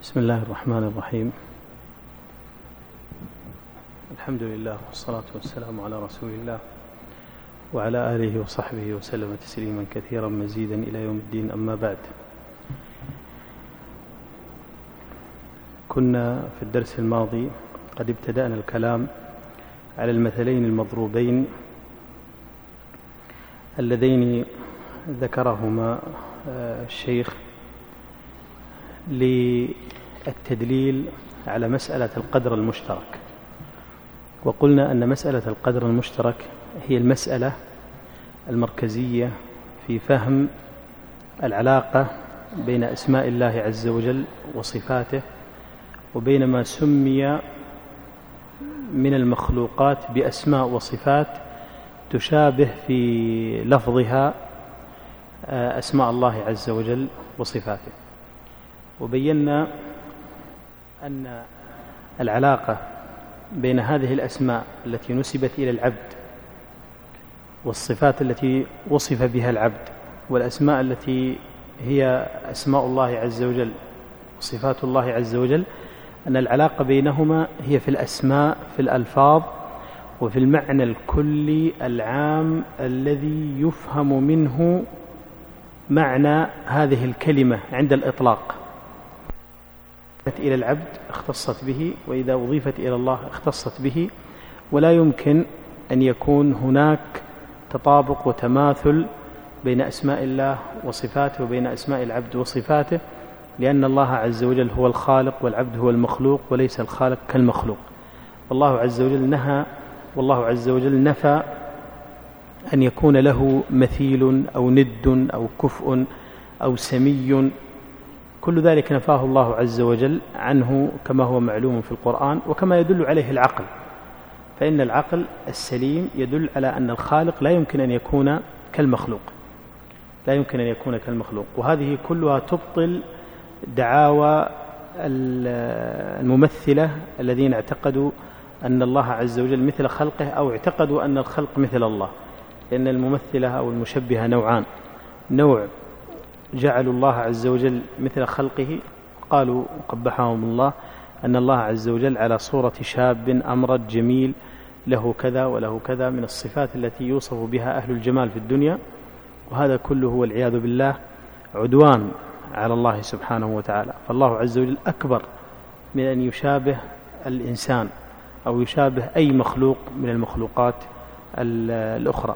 بسم الله الرحمن الرحيم. الحمد لله والصلاة والسلام على رسول الله وعلى آله وصحبه وسلم تسليما كثيرا مزيدا إلى يوم الدين. أما بعد، كنا في الدرس الماضي قد ابتدأنا الكلام على المثلين المضروبين اللذين ذكرهما الشيخ للتدليل على مسألة القدر المشترك. وقلنا أن مسألة القدر المشترك هي المسألة المركزية في فهم العلاقة بين أسماء الله عز وجل وصفاته وبين ما سمي من المخلوقات بأسماء وصفات تشابه في لفظها أسماء الله عز وجل وصفاته. وبينا أن العلاقة بين هذه الأسماء التي نسبت إلى العبد والصفات التي وصف بها العبد والأسماء التي هي أسماء الله عز وجل وصفات الله عز وجل، أن العلاقة بينهما هي في الأسماء، في الألفاظ، وفي المعنى الكلي العام الذي يفهم منه معنى هذه الكلمة عند الإطلاق. إلى العبد اختصت به، وإذا أضيفت إلى الله اختصت به، ولا يمكن أن يكون هناك تطابق وتماثل بين أسماء الله وصفاته وبين أسماء العبد وصفاته، لأن الله عز وجل هو الخالق والعبد هو المخلوق، وليس الخالق كالمخلوق. الله عز وجل نهى والله عز وجل نفى أن يكون له مثيل أو ند أو كفء أو سمي، كل ذلك نفاه الله عز وجل عنه كما هو معلوم في القرآن وكما يدل عليه العقل. فإن العقل السليم يدل على أن الخالق لا يمكن أن يكون كالمخلوق، لا يمكن أن يكون كالمخلوق. وهذه كلها تبطل دعاوى الممثلة الذين اعتقدوا أن الله عز وجل مثل خلقه أو اعتقدوا أن الخلق مثل الله. لأن الممثلة أو المشبهة نوعان: نوع جعلوا الله عز وجل مثل خلقه، قالوا قبحهم الله أن الله عز وجل على صورة شاب أمرد جميل له كذا وله كذا من الصفات التي يوصف بها أهل الجمال في الدنيا، وهذا كله والعياذ بالله عدوان على الله سبحانه وتعالى. فالله عز وجل أكبر من أن يشابه الإنسان أو يشابه أي مخلوق من المخلوقات الأخرى.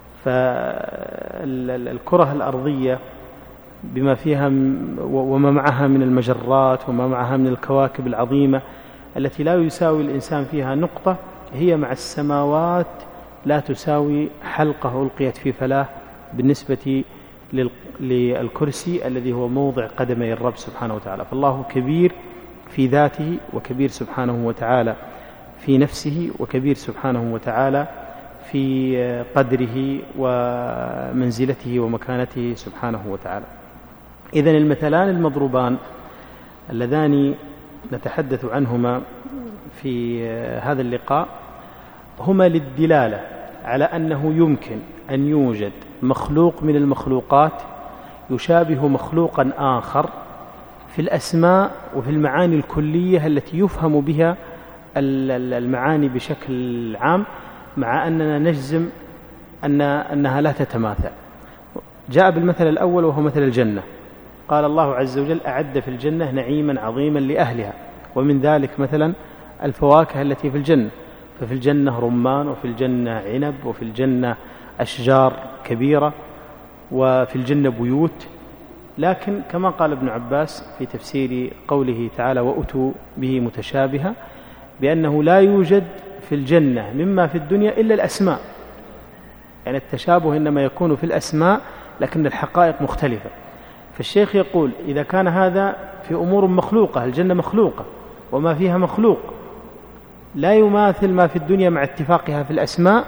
فالكرة الأرضية بما فيها وما معها من المجرات وما معها من الكواكب العظيمة التي لا يساوي الإنسان فيها نقطة، هي مع السماوات لا تساوي حلقة ألقيت في فلاة بالنسبة للكرسي الذي هو موضع قدمي الرب سبحانه وتعالى. فالله كبير في ذاته، وكبير سبحانه وتعالى في نفسه، وكبير سبحانه وتعالى في قدره ومنزلته ومكانته سبحانه وتعالى. إذن المثلان المضروبان اللذان نتحدث عنهما في هذا اللقاء هما للدلالة على أنه يمكن أن يوجد مخلوق من المخلوقات يشابه مخلوقا آخر في الأسماء وفي المعاني الكلية التي يفهم بها المعاني بشكل عام، مع أننا نجزم أنها لا تتماثل. جاء بالمثل الأول وهو مثل الجنة. قال الله عز وجل: أعد في الجنة نعيما عظيما لأهلها، ومن ذلك مثلا الفواكه التي في الجنة، ففي الجنة رمان، وفي الجنة عنب، وفي الجنة أشجار كبيرة، وفي الجنة بيوت. لكن كما قال ابن عباس في تفسير قوله تعالى: وأتوا به متشابها، بأنه لا يوجد في الجنة مما في الدنيا إلا الأسماء. يعني التشابه إنما يكون في الأسماء، لكن الحقائق مختلفة. فالشيخ يقول: إذا كان هذا في أمور مخلوقة، الجنة مخلوقة وما فيها مخلوق لا يماثل ما في الدنيا مع اتفاقها في الأسماء،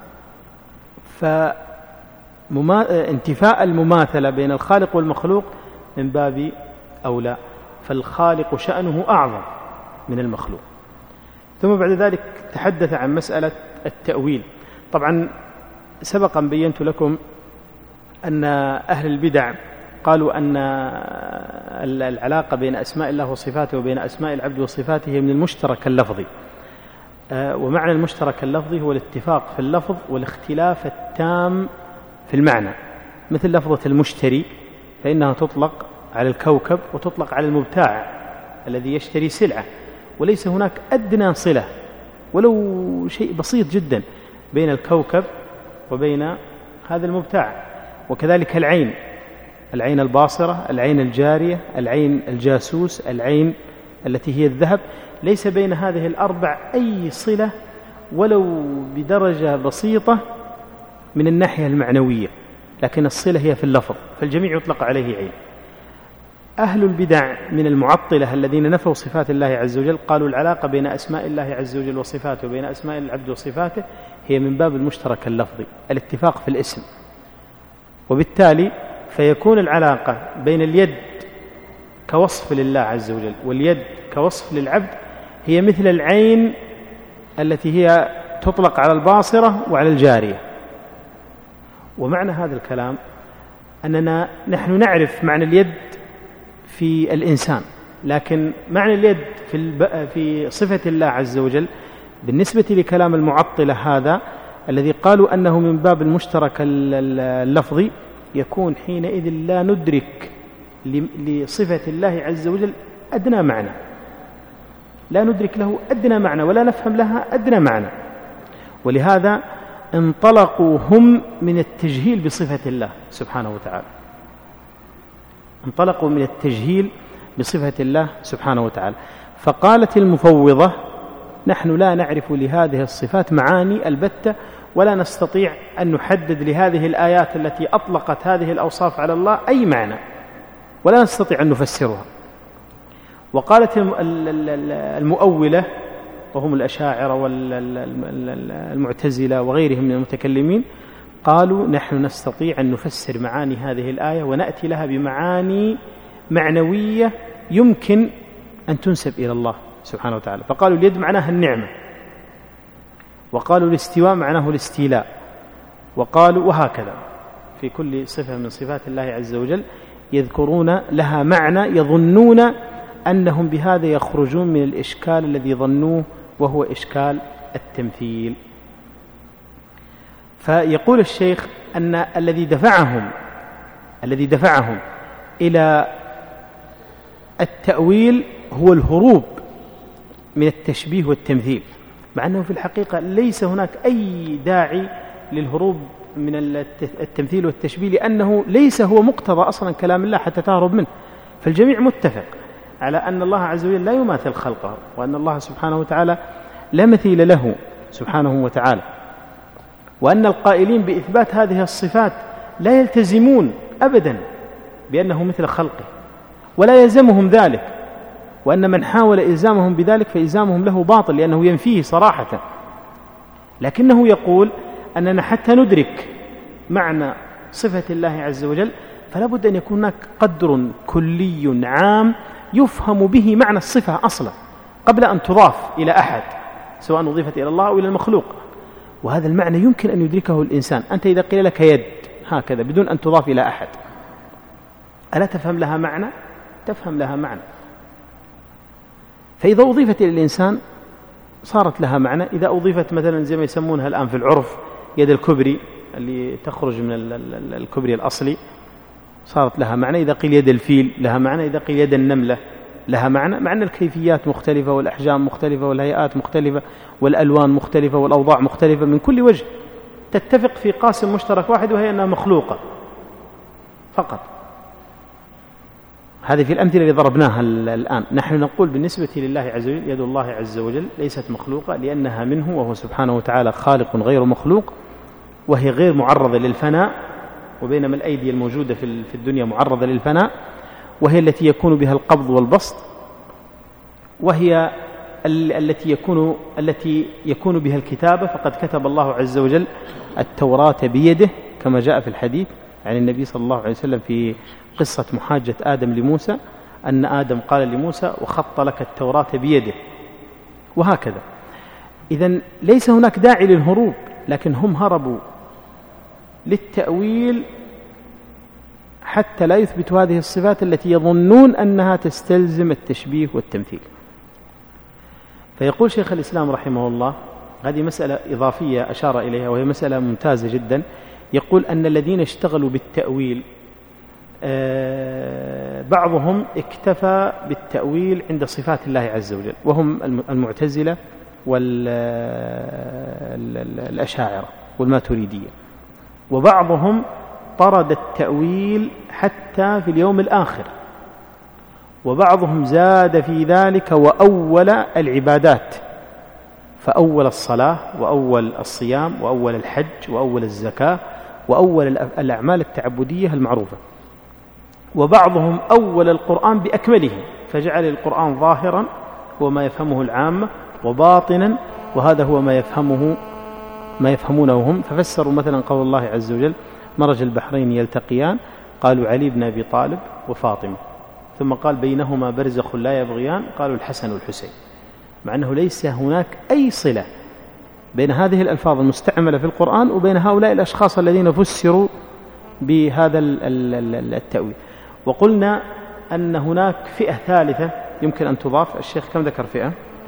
فانتفاء المماثلة بين الخالق والمخلوق من باب أولى، فالخالق شأنه أعظم من المخلوق. ثم بعد ذلك تحدث عن مسألة التأويل. طبعا سبقا بينت لكم أن أهل البدع قالوا أن العلاقة بين أسماء الله وصفاته وبين أسماء العبد وصفاته هي من المشترك اللفظي، ومعنى المشترك اللفظي هو الاتفاق في اللفظ والاختلاف التام في المعنى، مثل لفظة المشتري فإنها تطلق على الكوكب وتطلق على المبتاع الذي يشتري سلعة، وليس هناك أدنى صلة ولو شيء بسيط جدا بين الكوكب وبين هذا المبتاع. وكذلك العين الباصرة، العين الجارية، العين الجاسوس، العين التي هي الذهب، ليس بين هذه الأربع أي صلة ولو بدرجة بسيطة من الناحية المعنوية، لكن الصلة هي في اللفظ، فالجميع يطلق عليه عين. أهل البدع من المعطلة الذين نفوا صفات الله عز وجل قالوا العلاقة بين أسماء الله عز وجل وصفاته وبين أسماء العبد وصفاته هي من باب المشترك اللفظي، الاتفاق في الاسم، وبالتالي فيكون العلاقة بين اليد كوصف لله عز وجل واليد كوصف للعبد هي مثل العين التي هي تطلق على الباصرة وعلى الجارية. ومعنى هذا الكلام أننا نحن نعرف معنى اليد في الإنسان، لكن معنى اليد في صفة الله عز وجل بالنسبة لكلام المعطلة هذا الذي قالوا أنه من باب المشترك اللفظي يكون حينئذ لا ندرك لصفة الله عز وجل أدنى معنى، لا ندرك له أدنى معنى ولا نفهم لها أدنى معنى. ولهذا انطلقوا هم من التجهيل بصفة الله سبحانه وتعالى، انطلقوا من التجهيل بصفة الله سبحانه وتعالى. فقالت المفوضة نحن لا نعرف لهذه الصفات معاني البتة، ولا نستطيع أن نحدد لهذه الآيات التي أطلقت هذه الأوصاف على الله أي معنى، ولا نستطيع أن نفسرها. وقالت المؤولة وهم الأشاعرة والمعتزلة وغيرهم من المتكلمين قالوا نحن نستطيع أن نفسر معاني هذه الآية ونأتي لها بمعاني معنوية يمكن أن تنسب إلى الله سبحانه وتعالى. فقالوا اليد معناها النعمة، وقالوا الاستواء معناه الاستيلاء، وقالوا وهكذا في كل صفة من صفات الله عز وجل يذكرون لها معنى يظنون أنهم بهذا يخرجون من الإشكال الذي ظنوه وهو إشكال التمثيل. فيقول الشيخ أن الذي دفعهم إلى التأويل هو الهروب من التشبيه والتمثيل، مع أنه في الحقيقة ليس هناك أي داعي للهروب من التمثيل والتشبيه، لأنه ليس هو مقتضى أصلا كلام الله حتى تهرب منه. فالجميع متفق على أن الله عز وجل لا يماثل خلقه، وأن الله سبحانه وتعالى لا مثيل له سبحانه وتعالى، وأن القائلين بإثبات هذه الصفات لا يلتزمون أبدا بأنه مثل خلقه ولا يلزمهم ذلك، وأن من حاول إلزامهم بذلك فإلزامهم له باطل لأنه ينفيه صراحة. لكنه يقول أننا حتى ندرك معنى صفة الله عز وجل فلا بد أن يكون هناك قدر كلي عام يفهم به معنى الصفة أصلا قبل أن تضاف إلى أحد، سواء أضيفت إلى الله أو إلى المخلوق. وهذا المعنى يمكن أن يدركه الإنسان. أنت إذا قيل لك يد هكذا بدون أن تضاف إلى أحد، ألا تفهم لها معنى؟ تفهم لها معنى. فإذا أضيفت إلى الإنسان صارت لها معنى. إذا أضيفت مثلا زي ما يسمونها الآن في العرف يد الكبري اللي تخرج من الكبري الأصلي صارت لها معنى. إذا قيل يد الفيل لها معنى، إذا قيل يد النملة لها معنى، مع أن الكيفيات مختلفة والأحجام مختلفة والهيئات مختلفة والألوان مختلفة والأوضاع مختلفة من كل وجه، تتفق في قاسم مشترك واحد وهي أنها مخلوقة فقط. هذه في الأمثلة اللي ضربناها الآن. نحن نقول بالنسبة لله عز وجل يد الله عز وجل ليست مخلوقة لأنها منه، وهو سبحانه وتعالى خالق غير مخلوق، وهي غير معرضة للفناء، وبينما الأيدي الموجودة في الدنيا معرضة للفناء، وهي التي يكون بها القبض والبسط، وهي التي يكون بها الكتابة. فقد كتب الله عز وجل التوراة بيده كما جاء في الحديث عن النبي صلى الله عليه وسلم في قصة محاجة آدم لموسى أن آدم قال لموسى وخط لك التوراة بيده، وهكذا. إذن ليس هناك داعي للهروب، لكن هم هربوا للتأويل حتى لا يثبتوا هذه الصفات التي يظنون أنها تستلزم التشبيه والتمثيل. فيقول شيخ الإسلام رحمه الله، هذه مسألة إضافية أشار إليها وهي مسألة ممتازة جدا، يقول أن الذين اشتغلوا بالتأويل بعضهم اكتفى بالتأويل عند صفات الله عز وجل، وهم المعتزلة والأشاعرة والماتريدية، وبعضهم طرد التأويل حتى في اليوم الآخر، وبعضهم زاد في ذلك وأول العبادات، فأول الصلاة وأول الصيام وأول الحج وأول الزكاة وأول الأعمال التعبدية المعروفة، وبعضهم أول القرآن بأكمله فجعل القرآن ظاهرا وما يفهمه العامة وباطنا وهذا هو ما يفهمونه هم، ففسروا مثلا قول الله عز وجل مرج البحرين يلتقيان قالوا علي بن أبي طالب وفاطمة، ثم قال بينهما برزخ لا يبغيان قالوا الحسن والحسين، مع أنه ليس هناك أي صلة بين هذه الألفاظ المستعملة في القرآن وبين هؤلاء الأشخاص الذين فسروا بهذا التأويل. وقلنا أن هناك فئة ثالثة يمكن أن تضاف. الشيخ كم ذكر فئة؟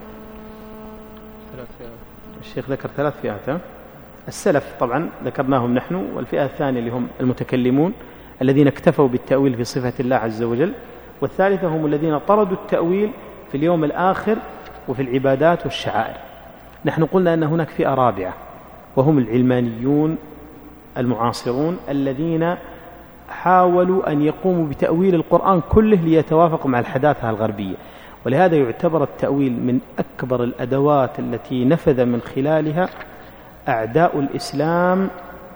الشيخ ذكر 3 فئات. السلف طبعا ذكرناهم نحن، والفئة الثانية اللي هم المتكلمون الذين اكتفوا بالتأويل في صفة الله عز وجل، والثالثة هم الذين طردوا التأويل في اليوم الآخر وفي العبادات والشعائر. نحن قلنا أن هناك فئة رابعة وهم العلمانيون المعاصرون الذين حاولوا أن يقوموا بتأويل القرآن كله ليتوافق مع الحداثة الغربية، ولهذا يعتبر التأويل من أكبر الأدوات التي نفذ من خلالها أعداء الإسلام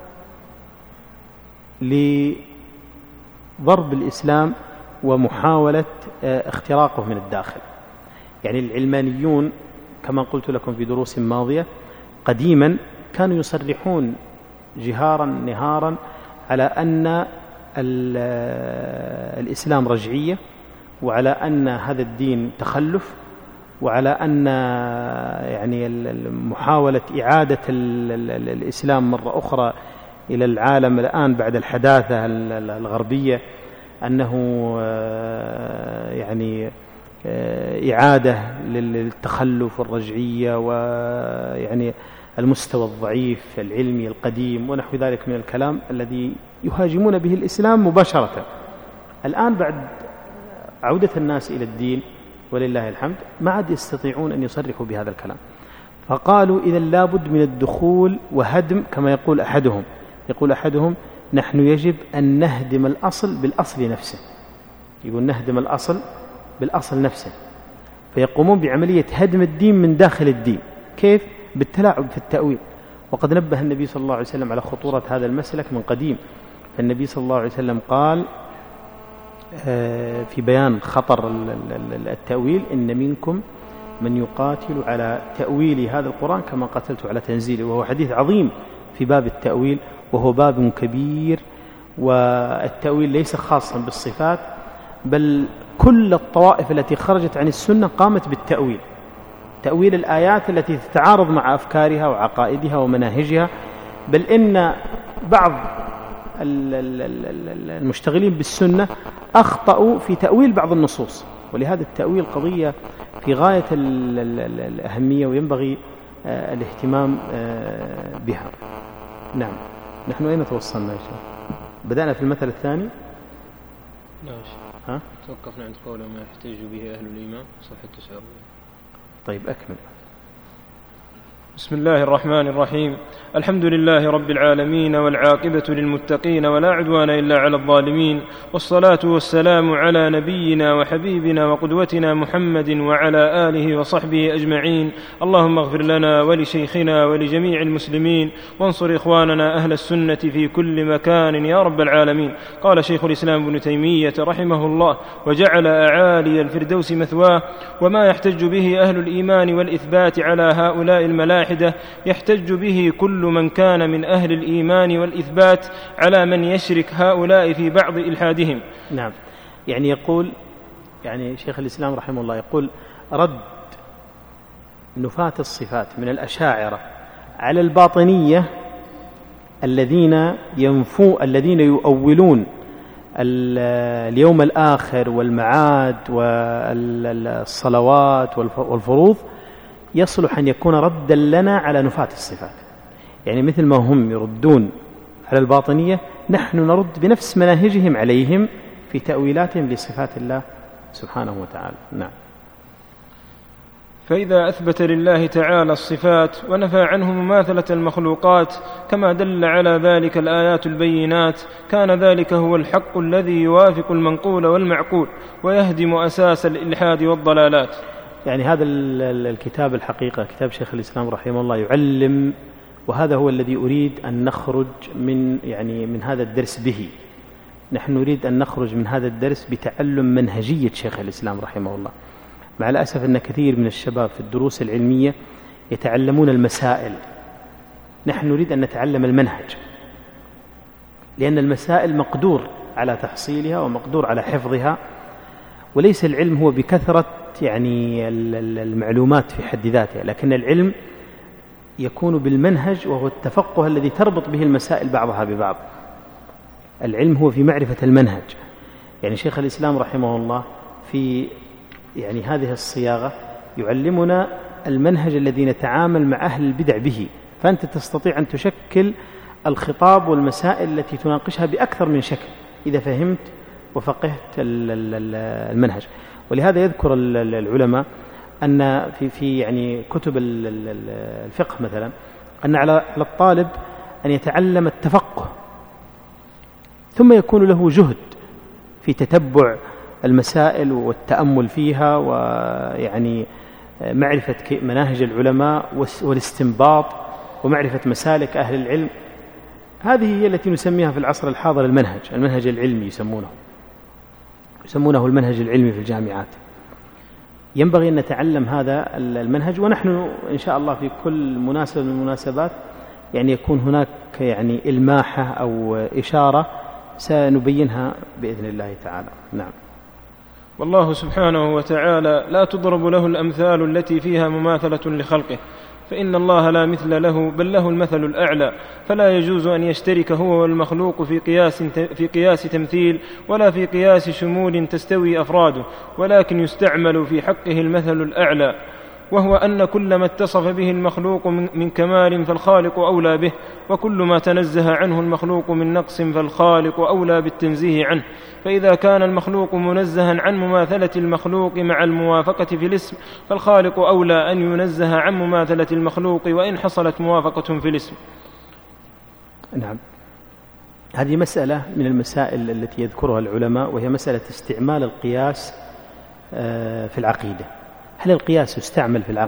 لضرب الإسلام ومحاولة اختراقه من الداخل. يعني العلمانيون كما قلت لكم في دروس ماضية قديما كانوا يصرحون جهارا نهارا على أن الإسلام رجعية، وعلى أن هذا الدين تخلف، وعلى أن يعني محاولة إعادة الإسلام مرة أخرى إلى العالم الآن بعد الحداثة الغربية أنه يعني إعادة للتخلف والرجعية ويعني المستوى الضعيف العلمي القديم ونحو ذلك من الكلام الذي يهاجمون به الإسلام مباشرة. الآن بعد عودة الناس إلى الدين ولله الحمد ما عاد يستطيعون أن يصرحوا بهذا الكلام، فقالوا إذا لابد من الدخول وهدم، كما يقول أحدهم نحن يجب أن نهدم الأصل بالأصل نفسه، يقول نهدم الأصل بالأصل نفسه، فيقومون بعملية هدم الدين من داخل الدين. كيف؟ بالتلاعب في التأويل. وقد نبه النبي صلى الله عليه وسلم على خطورة هذا المسلك من قديم، فالنبي صلى الله عليه وسلم قال في بيان خطر التأويل إن منكم من يقاتل على تأويل هذا القرآن كما قاتلت على تنزيله، وهو حديث عظيم في باب التأويل، وهو باب كبير. والتأويل ليس خاصا بالصفات، بل كل الطوائف التي خرجت عن السنة قامت بالتأويل، تأويل الآيات التي تتعارض مع أفكارها وعقائدها ومناهجها، بل إن بعض المشتغلين بالسنة أخطأوا في تأويل بعض النصوص. ولهذا التأويل قضية في غاية الأهمية وينبغي الاهتمام بها. نعم. نحن أين توصلنا يا شيخ؟ بدأنا في المثل الثاني. ها؟ توقفنا عند قوله ما يحتج به أهل الإيمان صفحة 49. طيب أكمل. بسم الله الرحمن الرحيم. الحمد لله رب العالمين، والعاقبة للمتقين، ولا عدوان إلا على الظالمين، والصلاة والسلام على نبينا وحبيبنا وقدوتنا محمد وعلى آله وصحبه أجمعين. اللهم اغفر لنا ولشيخنا ولجميع المسلمين، وانصر إخواننا أهل السنة في كل مكان يا رب العالمين. قال شيخ الإسلام ابن تيمية رحمه الله: وجعل أعالي الفردوس مثواه. وما يحتج به أهل الإيمان والإثبات على هؤلاء الملاحدة يحتج به كل من كان من أهل الإيمان والإثبات على من يشرك هؤلاء في بعض إلحادهم. نعم. يعني يقول شيخ الإسلام رحمه الله يقول رد نفاة الصفات من الأشاعرة على الباطنية الذين يؤولون اليوم الآخر والمعاد والصلوات والفروض يصلح أن يكون ردا لنا على نفاة الصفات. يعني مثل ما هم يردون على الباطنية نحن نرد بنفس مناهجهم عليهم في تأويلاتهم لصفات الله سبحانه وتعالى. نعم. فإذا أثبت لله تعالى الصفات ونفى عنه مماثلة المخلوقات كما دل على ذلك الآيات البينات كان ذلك هو الحق الذي يوافق المنقول والمعقول ويهدم أساس الإلحاد والضلالات. يعني هذا الكتاب الحقيقة كتاب شيخ الإسلام رحمه الله يعلم، وهذا هو الذي أريد أن نخرج من هذا الدرس به. نحن نريد أن نخرج من هذا الدرس بتعلم منهجية شيخ الإسلام رحمه الله. مع الأسف أن كثير من الشباب في الدروس العلمية يتعلمون المسائل، نحن نريد أن نتعلم المنهج، لأن المسائل مقدور على تحصيلها ومقدور على حفظها، وليس العلم هو بكثرة المعلومات في حد ذاتها، لكن العلم يكون بالمنهج، وهو التفقه الذي تربط به المسائل بعضها ببعض. العلم هو في معرفة المنهج. يعني شيخ الإسلام رحمه الله في هذه الصياغة يعلمنا المنهج الذي نتعامل مع أهل البدع به، فأنت تستطيع أن تشكل الخطاب والمسائل التي تناقشها بأكثر من شكل إذا فهمت وفقهت المنهج. ولهذا يذكر العلماء أن في كتب الفقه مثلا أن على الطالب أن يتعلم التفقه، ثم يكون له جهد في تتبع المسائل والتأمل فيها، معرفة مناهج العلماء والاستنباط ومعرفة مسالك أهل العلم. هذه هي التي نسميها في العصر الحاضر المنهج العلمي، يسمونه المنهج العلمي في الجامعات. ينبغي أن نتعلم هذا المنهج، ونحن إن شاء الله في كل مناسبة من المناسبات يكون هناك إلماحة أو إشارة سنبينها بإذن الله تعالى. نعم. والله سبحانه وتعالى لا تضرب له الأمثال التي فيها مماثلة لخلقه، فإن الله لا مثل له بل له المثل الأعلى، فلا يجوز أن يشترك هو والمخلوق في قياس تمثيل ولا في قياس شمول تستوي أفراده، ولكن يستعمل في حقه المثل الأعلى، وهو أن كل ما اتصف به المخلوق من كمال فالخالق أولى به، وكل ما تنزه عنه المخلوق من نقص فالخالق أولى بالتنزيه عنه. فإذا كان المخلوق منزها عن مماثلة المخلوق مع الموافقة في الاسم، فالخالق أولى أن ينزه عن مماثلة المخلوق وإن حصلت موافقة في الاسم. نعم. هذه مسألة من المسائل التي يذكرها العلماء، وهي مسألة استعمال القياس في العقيدة. هل القياس يستعمل في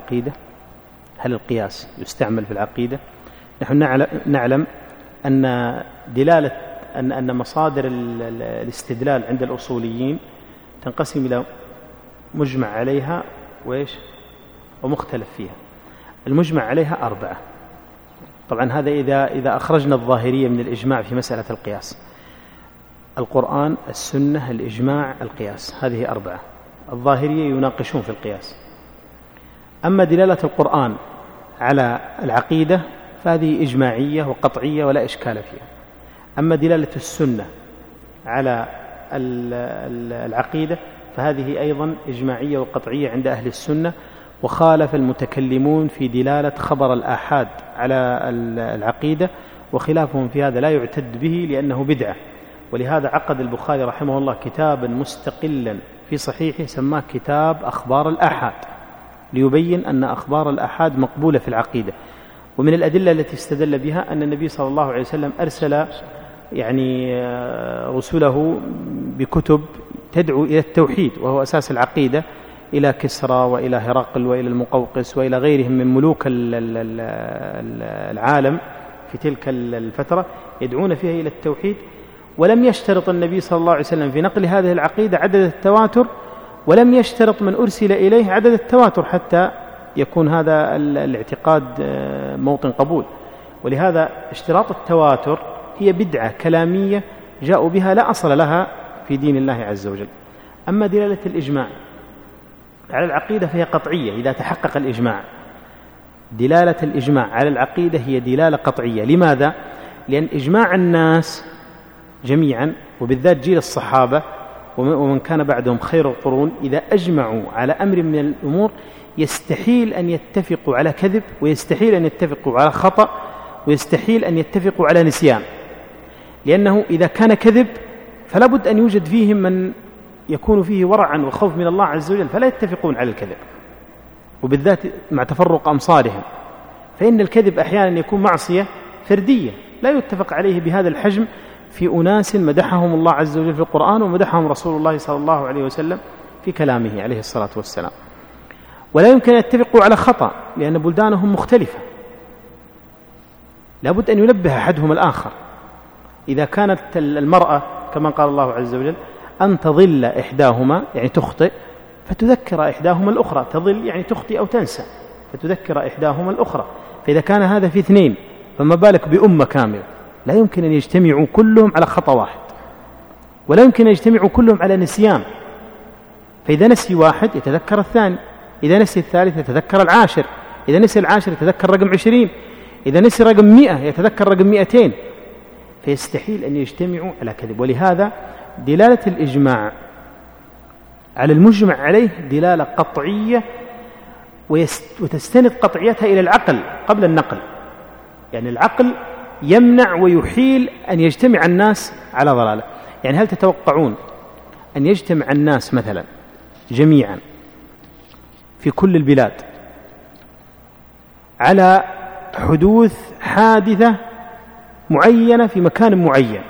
العقيدة؟ نحن نعلم أن مصادر الاستدلال عند الأصوليين تنقسم إلى مجمع عليها ومختلف فيها. المجمع عليها 4. طبعا هذا إذا أخرجنا الظاهرية من الإجماع في مسألة القياس: القرآن، السنة، الإجماع، القياس. هذه 4. الظاهرية يناقشون في القياس. أما دلالة القرآن على العقيدة فهذه إجماعية وقطعية ولا إشكال فيها. أما دلالة السنة على العقيدة فهذه أيضا إجماعية وقطعية عند أهل السنة. وخالف المتكلمون في دلالة خبر الآحاد على العقيدة، وخلافهم في هذا لا يعتد به لأنه بدعة. ولهذا عقد البخاري رحمه الله كتابا مستقلا في صحيحه سماه كتاب أخبار الآحاد، ليبين أن أخبار الآحاد مقبولة في العقيدة. ومن الأدلة التي استدل بها أن النبي صلى الله عليه وسلم أرسل رسله بكتب تدعو إلى التوحيد وهو أساس العقيدة، إلى كسرى وإلى هرقل وإلى المقوقس وإلى غيرهم من ملوك العالم في تلك الفترة، يدعون فيها إلى التوحيد. ولم يشترط النبي صلى الله عليه وسلم في نقل هذه العقيدة عدد التواتر، ولم يشترط من أرسل إليه عدد التواتر حتى يكون هذا الاعتقاد موطن قبول. ولهذا اشتراط التواتر هي بدعة كلامية جاءوا بها لا أصل لها في دين الله عز وجل. أما دلالة الإجماع على العقيدة فهي قطعية إذا تحقق الإجماع. دلالة الإجماع على العقيدة هي دلالة قطعية. لماذا؟ لأن إجماع الناس جميعا، وبالذات جيل الصحابة ومن كان بعدهم خير القرون، إذا أجمعوا على أمر من الأمور يستحيل أن يتفقوا على كذب، ويستحيل أن يتفقوا على خطأ، ويستحيل أن يتفقوا على نسيان، لأنه إذا كان كذب فلا بد أن يوجد فيهم من يكون فيه ورعا وخوف من الله عز وجل، فلا يتفقون على الكذب، وبالذات مع تفرق أمصارهم، فإن الكذب أحيانا يكون معصية فردية لا يتفق عليه بهذا الحجم في أناس مدحهم الله عز وجل في القرآن ومدحهم رسول الله صلى الله عليه وسلم في كلامه عليه الصلاة والسلام. ولا يمكن أن يتفقوا على خطأ لأن بلدانهم مختلفة، لا بد أن ينبه أحدهم الآخر. إذا كانت المرأة كما قال الله عز وجل أن تضل إحداهما يعني تخطئ فتذكر إحداهما الأخرى، تضل يعني تخطئ أو تنسى فتذكر إحداهما الأخرى، فإذا كان هذا في اثنين فما بالك بأمة كاملة، لا يمكن أن يجتمعوا كلهم على خطأ واحد، ولا يمكن أن يجتمعوا كلهم على نسيان، فإذا نسي واحد يتذكر الثاني، إذا نسي الثالث يتذكر العاشر، إذا نسي العاشر يتذكر رقم 20، إذا نسي رقم 100 يتذكر رقم 200، فيستحيل أن يجتمعوا على كذب. ولهذا دلالة الإجماع على المجمع عليه دلالة قطعية، وتستند قطعيتها إلى العقل قبل النقل، يعني العقل يمنع ويحيل أن يجتمع الناس على ضلالة. يعني هل تتوقعون أن يجتمع الناس مثلا جميعا في كل البلاد على حدوث حادثة معينة في مكان معين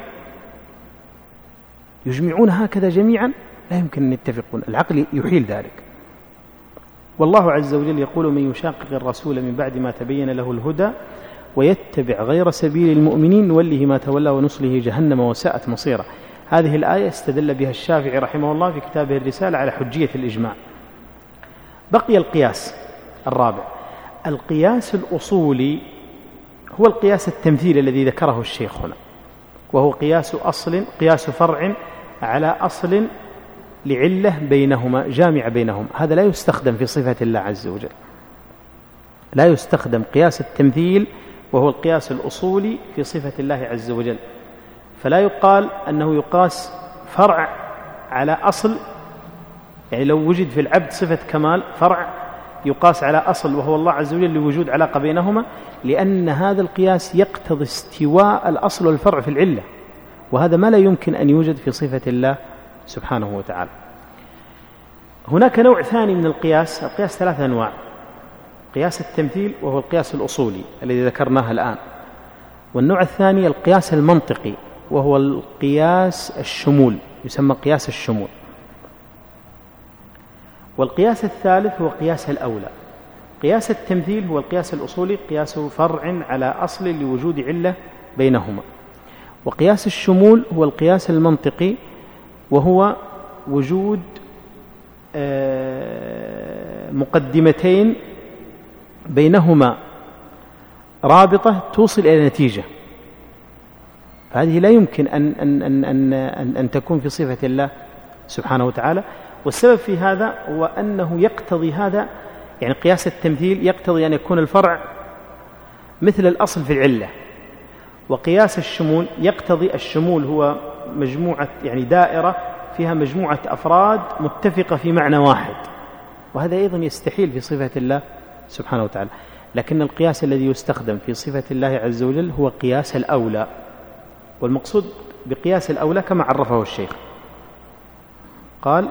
يجمعون هكذا جميعا؟ لا يمكن أن يتفقون، العقل يحيل ذلك. والله عز وجل يقول من يشاقق الرسول من بعد ما تبين له الهدى ويتبع غير سبيل المؤمنين نوله ما تولى ونصله جهنم وساءت مصيرا. هذه الآية استدل بها الشافعي رحمه الله في كتابه الرسالة على حجية الإجماع. بقي القياس الرابع، القياس الأصولي هو القياس التمثيلي الذي ذكره الشيخ هنا، وهو قياس فرع على أصل لعلة بينهما جامع بينهما. هذا لا يستخدم في صفة الله عز وجل، لا يستخدم قياس التمثيل وهو القياس الأصولي في صفة الله عز وجل، فلا يقال أنه يقاس فرع على أصل، يعني لو وجد في العبد صفة كمال فرع يقاس على أصل وهو الله عز وجل لوجود علاقة بينهما، لأن هذا القياس يقتضي استواء الأصل والفرع في العلة، وهذا ما لا يمكن أن يوجد في صفة الله سبحانه وتعالى. هناك نوع ثاني من القياس، القياس 3 أنواع: قياس التمثيل وهو القياس الأصولي الذي ذكرناه الآن، والنوع الثاني القياس المنطقي وهو القياس الشمول يسمى قياس الشمول، والقياس الثالث هو قياس الأولى. قياس التمثيل هو القياس الأصولي، قياس فرع على أصل لوجود علة بينهما، وقياس الشمول هو القياس المنطقي وهو وجود مقدمتين بينهما رابطة توصل إلى نتيجة، فهذه لا يمكن أن تكون في صفة الله سبحانه وتعالى. والسبب في هذا هو أنه يقتضي هذا، يعني قياس التمثيل يقتضي أن يكون الفرع مثل الأصل في العلة، وقياس الشمول يقتضي الشمول هو مجموعة، يعني دائرة فيها مجموعة أفراد متفقة في معنى واحد، وهذا أيضا يستحيل في صفة الله سبحانه وتعالى. لكن القياس الذي يستخدم في صفة الله عز وجل هو قياس الأولى، والمقصود بقياس الأولى كما عرفه الشيخ قال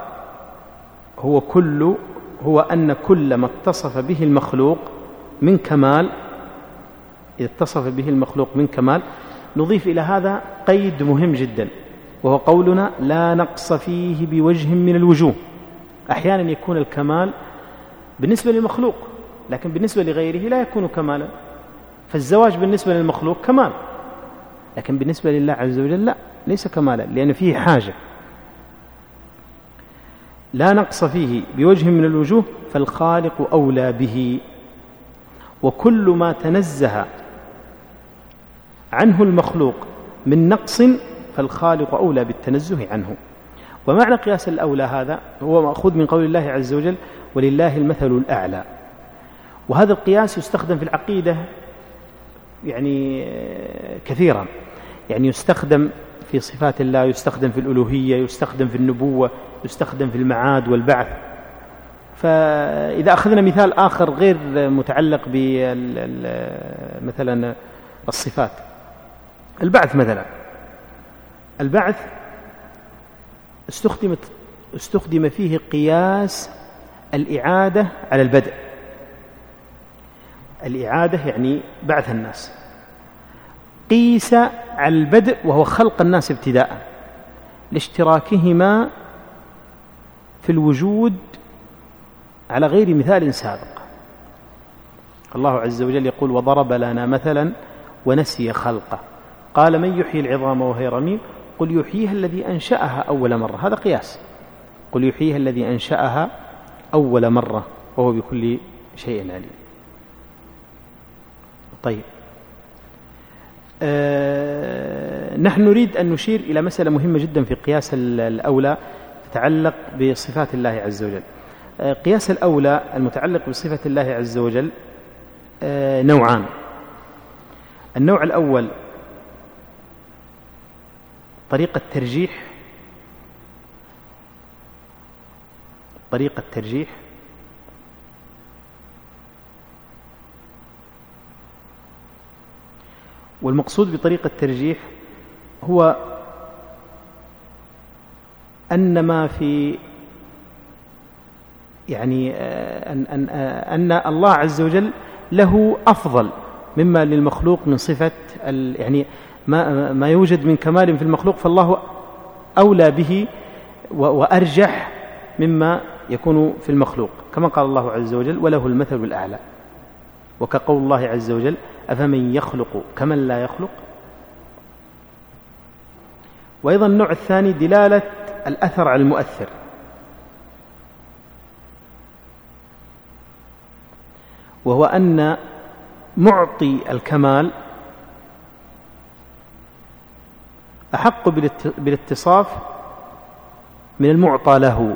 هو أن كل ما اتصف به المخلوق من كمال، إذا اتصف به المخلوق من كمال نضيف إلى هذا قيد مهم جدا، وهو قولنا لا نقص فيه بوجه من الوجوه. أحيانا يكون الكمال بالنسبة للمخلوق لكن بالنسبة لغيره لا يكون كمالا، فالزواج بالنسبة للمخلوق كمال لكن بالنسبة لله عز وجل لا، ليس كمالا لأن فيه حاجة. لا نقص فيه بوجه من الوجوه فالخالق أولى به، وكل ما تنزه عنه المخلوق من نقص فالخالق أولى بالتنزه عنه. ومعنى قياس الأولى هذا هو مأخوذ من قول الله عز وجل ولله المثل الأعلى، وهذا القياس يستخدم في العقيدة يعني كثيرا، يعني يستخدم في صفات الله، يستخدم في الألوهية، يستخدم في النبوة، يستخدم في المعاد والبعث. فإذا أخذنا مثال آخر غير متعلق مثلا الصفات، البعث مثلا، البعث استخدم فيه قياس الإعادة على البدء. الإعادة يعني بعث الناس، قيس على البدء وهو خلق الناس ابتداء لاشتراكهما في الوجود على غير مثال سابق. الله عز وجل يقول: وضرب لنا مثلا ونسي خلقه قال من يحيي العظام وهي رميم قل يحييها الذي أنشأها أول مرة. هذا قياس، قل يحييها الذي أنشأها أول مرة وهو بكل شيء عليم. طيب، نحن نريد أن نشير إلى مسألة مهمة جدا في قياس الأولى تتعلق بصفات الله عز وجل. قياس الأولى المتعلق بصفة الله عز وجل نوعان. النوع الأول طريقة ترجيح، والمقصود بطريقة الترجيح هو أن ما في يعني أن الله عز وجل له أفضل مما للمخلوق من صفة، يعني ما يوجد من كمال في المخلوق فالله أولى به وأرجح مما يكون في المخلوق، كما قال الله عز وجل: وله المثل الأعلى. وكقول الله عز وجل: أفمن يخلق كمن لا يخلق. وأيضا النوع الثاني دلالة الأثر على المؤثر، وهو أن معطي الكمال أحق بالاتصاف من المعطى له.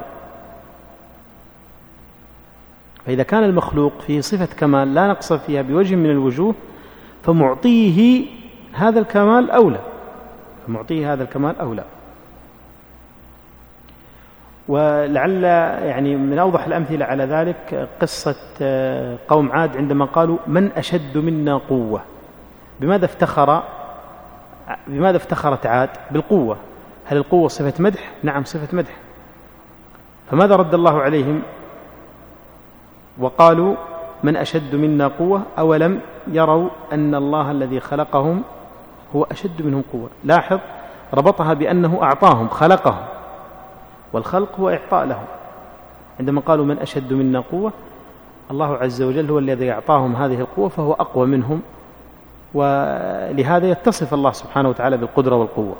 فإذا كان المخلوق فيه صفة كمال لا نقص فيها بوجه من الوجوه فمعطيه هذا الكمال أولى. ولعل يعني من أوضح الأمثلة على ذلك قصة قوم عاد عندما قالوا: من أشد منا قوة. بماذا افتخرت عاد؟ بالقوة. هل القوة صفة مدح؟ نعم، صفة مدح. فماذا رد الله عليهم؟ وقالوا: من أشد منا قوة أولم يروا أن الله الذي خلقهم هو أشد منهم قوة. لاحظ، ربطها بأنه أعطاهم، خلقهم، والخلق هو إعطاء لهم. عندما قالوا من أشد منا قوة، الله عز وجل هو الذي أعطاهم هذه القوة فهو أقوى منهم، ولهذا يتصف الله سبحانه وتعالى بالقدرة والقوة.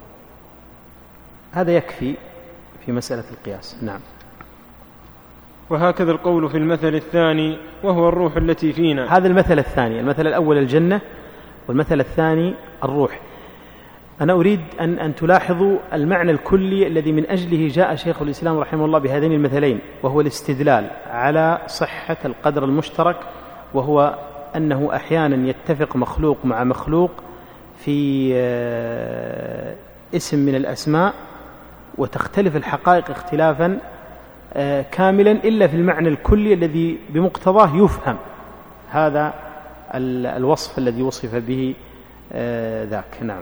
هذا يكفي في مسألة القياس. نعم. وهكذا القول في المثل الثاني وهو الروح التي فينا. هذا المثل الثاني. المثل الأول الجنة، والمثل الثاني الروح. أنا أريد أن تلاحظوا المعنى الكلي الذي من أجله جاء شيخ الإسلام رحمه الله بهذين المثلين، وهو الاستدلال على صحة القدر المشترك، وهو أنه أحيانا يتفق مخلوق مع مخلوق في اسم من الأسماء، وتختلف الحقائق اختلافا كاملا إلا في المعنى الكلي الذي بمقتضاه يفهم هذا الوصف الذي وصف به ذاك. نعم.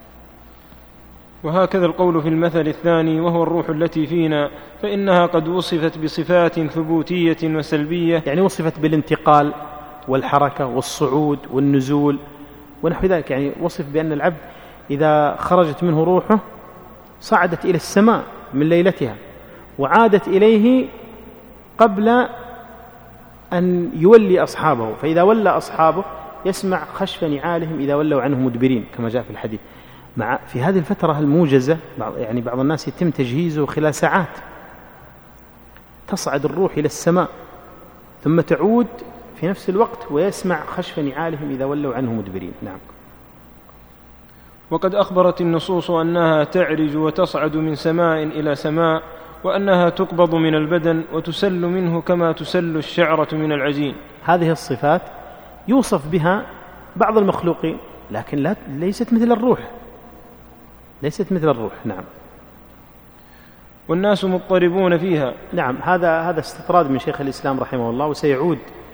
وهكذا القول في المثل الثاني وهو الروح التي فينا، فإنها قد وصفت بصفات ثبوتية وسلبية، يعني وصفت بالانتقال والحركة والصعود والنزول ونحو ذلك. يعني وصف بأن العبد إذا خرجت منه روحه صعدت إلى السماء من ليلتها وعادت إليه قبل أن يولي أصحابه، فإذا ولى أصحابه يسمع خشف نعالهم إذا ولوا عنه مدبرين كما جاء في الحديث. في هذه الفترة الموجزة يعني بعض الناس يتم تجهيزه خلال ساعات، تصعد الروح إلى السماء ثم تعود في نفس الوقت ويسمع خشف نعالهم إذا ولوا عنه مدبرين. نعم. وقد أخبرت النصوص أنها تعرج وتصعد من سماء إلى سماء، وأنها تقبض من البدن وتسل منه كما تسل الشعرة من العجين. هذه الصفات يوصف بها بعض المخلوقين، لكن ليست مثل الروح. ليست مثل الروح. نعم. والناس مضطربون فيها. نعم، هذا استطراد من شيخ الإسلام رحمه الله، وسيعود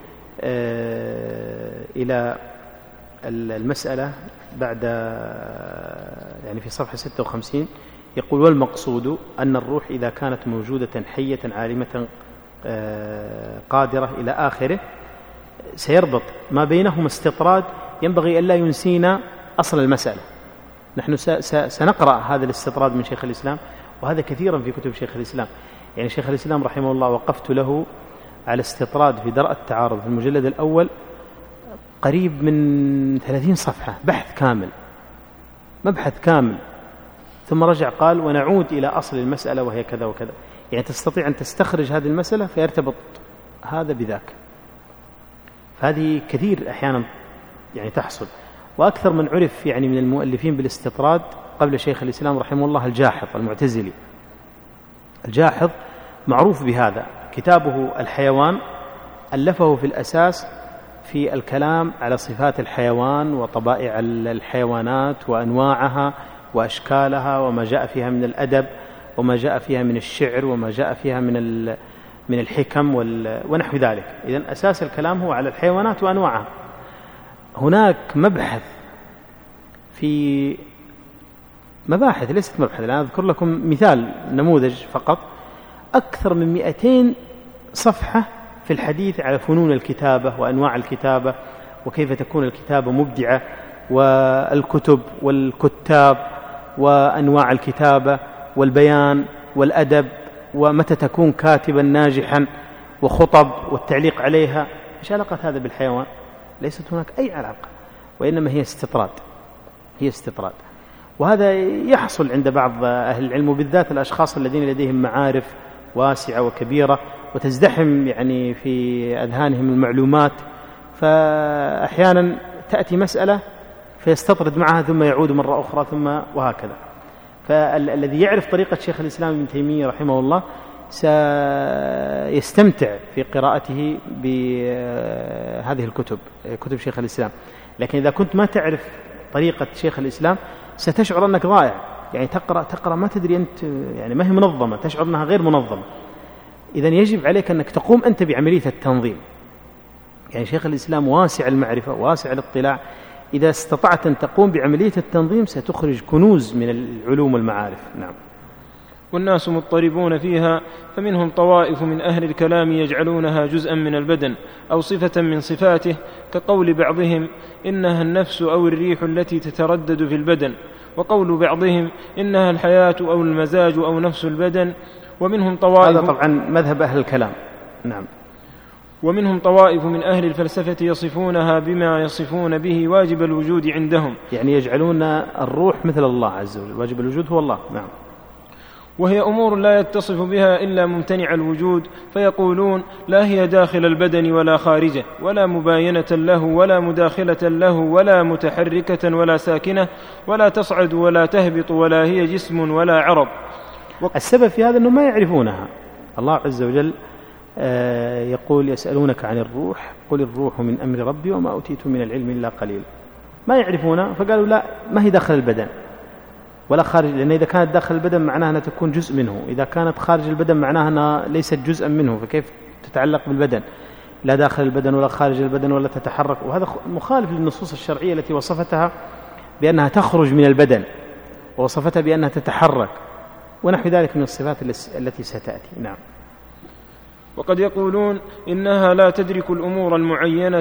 إلى المسألة بعد يعني في صفحة 56 يقول: والمقصود أن الروح إذا كانت موجودة حية عالمة قادرة إلى آخره. سيربط ما بينهما استطراد ينبغي ألا ينسينا أصل المسألة. نحن سنقرأ هذا الاستطراد من شيخ الإسلام، وهذا كثيرا في كتب شيخ الإسلام. يعني شيخ الإسلام رحمه الله وقفت له على استطراد في درء التعارض في المجلد الأول قريب من 30 صفحة، بحث كامل، مبحث كامل، ثم رجع قال: ونعود إلى أصل المسألة وهي كذا وكذا. يعني تستطيع أن تستخرج هذه المسألة فيرتبط هذا بذاك. فهذه كثير أحيانا يعني تحصل. وأكثر من عرف يعني من المؤلفين بالاستطراد قبل شيخ الإسلام رحمه الله الجاحظ المعتزلي. الجاحظ معروف بهذا، كتابه الحيوان ألفه في الأساس في الكلام على صفات الحيوان وطبائع الحيوانات وأنواعها وأشكالها وما جاء فيها من الأدب وما جاء فيها من الشعر وما جاء فيها من الحكم ونحو ذلك. إذن أساس الكلام هو على الحيوانات وأنواعها. هناك مبحث في مباحث ليست مبحث، الآن أذكر لكم مثال نموذج فقط، أكثر من 200 صفحة في الحديث على فنون الكتابة وأنواع الكتابة وكيف تكون الكتابة مبدعة، والكتب والكتاب وأنواع الكتابة والبيان والأدب، ومتى تكون كاتبا ناجحا، وخطب والتعليق عليها. إيش علاقة هذا بالحيوان؟ ليست هناك أي علاقة، وإنما هي استطراد، هي استطراد. وهذا يحصل عند بعض أهل العلم، وبالذات الأشخاص الذين لديهم معارف واسعة وكبيرة وتزدحم يعني في أذهانهم المعلومات، فأحيانا تأتي مسألة فيستطرد معها ثم يعود مرة أخرى ثم وهكذا. فالذي يعرف طريقة شيخ الإسلام ابن تيمية رحمه الله سيستمتع في قراءته بهذه الكتب، كتب شيخ الإسلام. لكن إذا كنت ما تعرف طريقة شيخ الإسلام ستشعر أنك ضائع، يعني تقرأ ما تدري أنت، يعني ما هي منظمة، تشعر أنها غير منظمة. إذن يجب عليك أنك تقوم أنت بعملية التنظيم. يعني شيخ الإسلام واسع المعرفة واسع الاطلاع، إذا استطعت أن تقوم بعملية التنظيم ستخرج كنوز من العلوم والمعارف. نعم. والناس مضطربون فيها، فمنهم طوائف من أهل الكلام يجعلونها جزءا من البدن أو صفة من صفاته، كقول بعضهم إنها النفس أو الريح التي تتردد في البدن، وقول بعضهم إنها الحياة أو المزاج أو نفس البدن. ومنهم طوائف، هذا طبعا مذهب أهل الكلام. نعم. ومنهم طوائف من أهل الفلسفة يصفونها بما يصفون به واجب الوجود عندهم، يعني يجعلون الروح مثل الله عز وجل، واجب الوجود هو الله. نعم. وهي أمور لا يتصف بها إلا ممتنع الوجود، فيقولون لا هي داخل البدن ولا خارجه، ولا مباينة له ولا مداخلة له، ولا متحركة ولا ساكنة، ولا تصعد ولا تهبط، ولا هي جسم ولا عرض. السبب في هذا أنه ما يعرفونها. الله عز وجل يقول: يسألونك عن الروح قل الروح من أمر ربي وما أوتيت من العلم إلا قليل. ما يعرفونها، فقالوا لا، ما هي داخل البدن ولا خارج، لأن إذا كانت داخل البدن معناها أنها تكون جزء منه، إذا كانت خارج البدن معناها أنها ليست جزءا منه، فكيف تتعلق بالبدن؟ لا داخل البدن ولا خارج البدن ولا تتحرك. وهذا مخالف للنصوص الشرعية التي وصفتها بأنها تخرج من البدن ووصفتها بأنها تتحرك ونحو ذلك من الصفات التي ستأتي. نعم. وقد يقولون إنها لا تدرك الأمور المعينة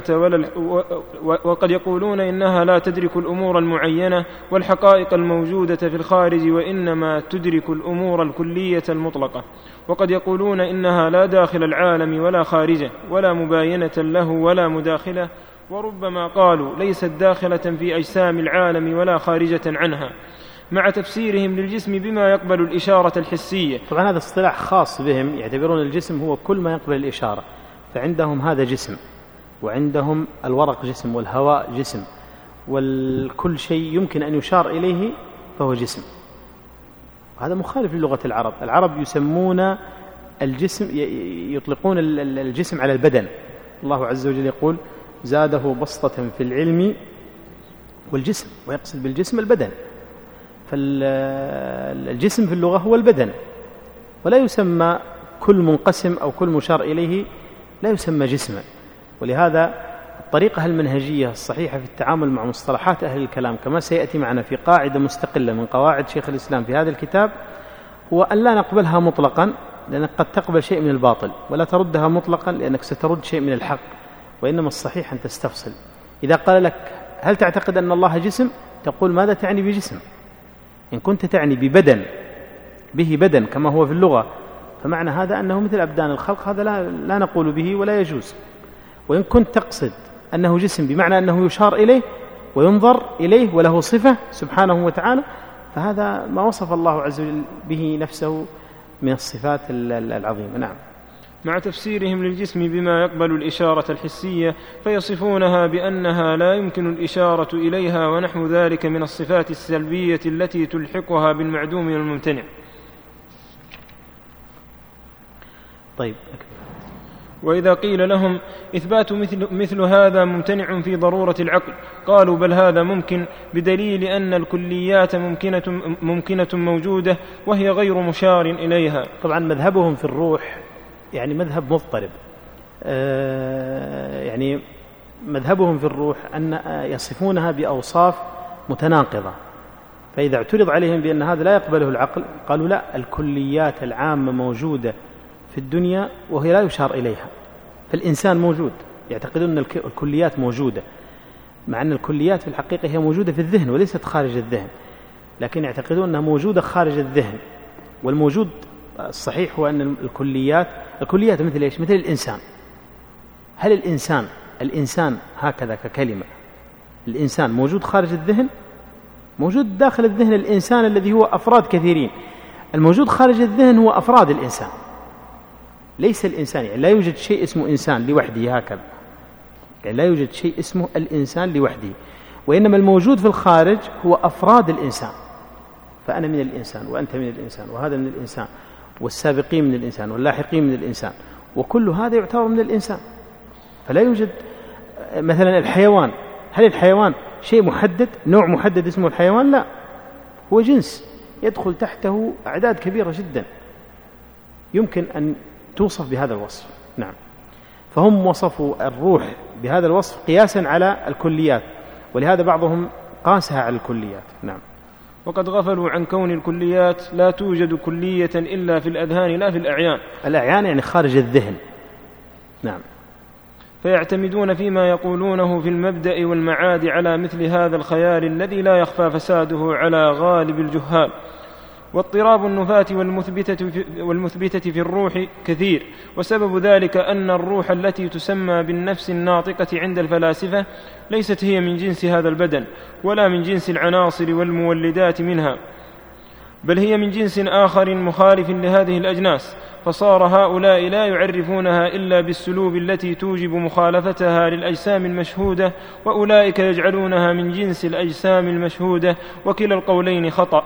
وقد يقولون إنها لا تدرك الأمور المعينة والحقائق الموجودة في الخارج، وإنما تدرك الأمور الكلية المطلقة. وقد يقولون إنها لا داخل العالم ولا خارجه، ولا مباينة له ولا مداخلة. وربما قالوا ليست داخلة في أجسام العالم ولا خارجة عنها، مع تفسيرهم للجسم بما يقبل الإشارة الحسية. طبعا هذا اصطلاح خاص بهم، يعتبرون الجسم هو كل ما يقبل الإشارة، فعندهم هذا جسم، وعندهم الورق جسم، والهواء جسم، والكل شيء يمكن أن يشار إليه فهو جسم. هذا مخالف للغة العرب. العرب يسمون الجسم، يطلقون الجسم على البدن. الله عز وجل يقول: زاده بسطة في العلم والجسم، ويقصد بالجسم البدن. فالجسم في اللغة هو البدن، ولا يسمى كل منقسم أو كل مشار إليه لا يسمى جسما. ولهذا الطريقة المنهجية الصحيحة في التعامل مع مصطلحات أهل الكلام كما سيأتي معنا في قاعدة مستقلة من قواعد شيخ الإسلام في هذا الكتاب هو أن لا نقبلها مطلقا، لأنك قد تقبل شيء من الباطل، ولا تردها مطلقا لأنك سترد شيء من الحق، وإنما الصحيح أن تستفصل. إذا قال لك هل تعتقد أن الله جسم؟ تقول ماذا تعني بجسم؟ إن كنت تعني ببدن به بدن كما هو في اللغة فمعنى هذا أنه مثل أبدان الخلق، هذا لا نقول به ولا يجوز. وإن كنت تقصد أنه جسم بمعنى أنه يشار إليه وينظر إليه وله صفة سبحانه وتعالى، فهذا ما وصف الله عز وجل به نفسه من الصفات العظيمة. نعم. مع تفسيرهم للجسم بما يقبل الإشارة الحسية فيصفونها بأنها لا يمكن الإشارة إليها ونحو ذلك من الصفات السلبية التي تلحقها بالمعدوم والممتنع. طيب. وإذا قيل لهم إثبات مثل هذا ممتنع في ضرورة العقل قالوا بل هذا ممكن بدليل أن الكليات ممكنة موجودة وهي غير مشار إليها. طبعا مذهبهم في الروح يعني مذهب مضطرب، يعني مذهبهم في الروح أن يصفونها بأوصاف متناقضة، فإذا اعترض عليهم بأن هذا لا يقبله العقل قالوا لا، الكليات العامة موجودة في الدنيا وهي لا يشار إليها. فالإنسان موجود، يعتقدون أن الكليات موجودة، مع أن الكليات في الحقيقة هي موجودة في الذهن وليست خارج الذهن، لكن يعتقدون أنها موجودة خارج الذهن. والموجود الصحيح هو أن الكليات مثل إيش؟ مثل الإنسان. هل الإنسان هكذا ككلمة الإنسان موجود خارج الذهن؟ موجود داخل الذهن الإنسان الذي هو أفراد كثيرين. الموجود خارج الذهن هو أفراد الإنسان، ليس الإنسان. يعني لا يوجد شيء اسمه إنسان لوحده هكذا، يعني لا يوجد شيء اسمه الإنسان لوحده، وإنما الموجود في الخارج هو أفراد الإنسان. فأنا من الإنسان وأنت من الإنسان وهذا من الإنسان والسابقين من الإنسان واللاحقين من الإنسان، وكل هذا يعتبر من الإنسان. فلا يوجد مثلا الحيوان، هل الحيوان شيء محدد، نوع محدد اسمه الحيوان؟ لا، هو جنس يدخل تحته أعداد كبيرة جدا يمكن أن توصف بهذا الوصف. نعم. فهم وصفوا الروح بهذا الوصف قياسا على الكليات، ولهذا بعضهم قاسها على الكليات. نعم. وقد غفلوا عن كون الكليات لا توجد كلية إلا في الأذهان لا في الأعيان. الأعيان يعني خارج الذهن. نعم. فيعتمدون فيما يقولونه في المبدأ والمعاد على مثل هذا الخيال الذي لا يخفى فساده على غالب الجهال. واضطراب النفاة والمثبتة في الروح كثير، وسبب ذلك أن الروح التي تسمى بالنفس الناطقة عند الفلاسفة ليست هي من جنس هذا البدن ولا من جنس العناصر والمولدات منها، بل هي من جنس آخر مخالف لهذه الأجناس، فصار هؤلاء لا يعرفونها إلا بالسلوب التي توجب مخالفتها للأجسام المشهودة، وأولئك يجعلونها من جنس الأجسام المشهودة، وكلا القولين خطأ.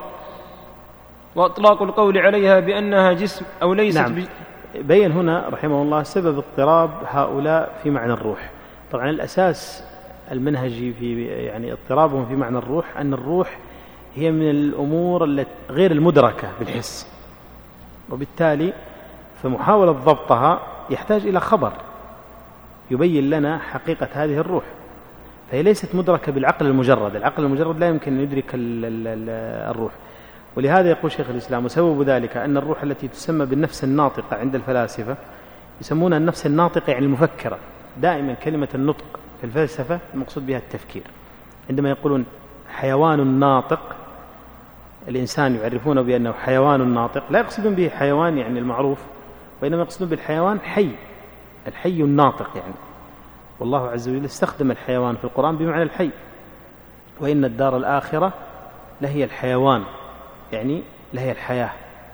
وأطلاق القول عليها بأنها جسم أو ليست. نعم. بين هنا رحمه الله سبب اضطراب هؤلاء في معنى الروح. طبعا الأساس المنهجي في يعني اضطرابهم في معنى الروح أن الروح هي من الأمور غير المدركة بالحس، وبالتالي فمحاولة ضبطها يحتاج إلى خبر يبين لنا حقيقة هذه الروح، فهي ليست مدركة بالعقل المجرد. العقل المجرد لا يمكن أن يدرك الروح. ولهذا يقول شيخ الإسلام وسبب ذلك أن الروح التي تسمى بالنفس الناطقة عند الفلاسفة يسمونها النفس الناطقة يعني المفكرة. دائما كلمة النطق في الفلسفة المقصود بها التفكير. عندما يقولون حيوان ناطق، الإنسان يعرفونه بأنه حيوان ناطق، لا يقصدون به حيوان يعني المعروف، وإنما يقصدون بالحيوان حي، الحي الناطق يعني. والله عز وجل استخدم الحيوان في القرآن بمعنى الحي، وإن الدار الآخرة لهي الحيوان يعني لهي الحياة.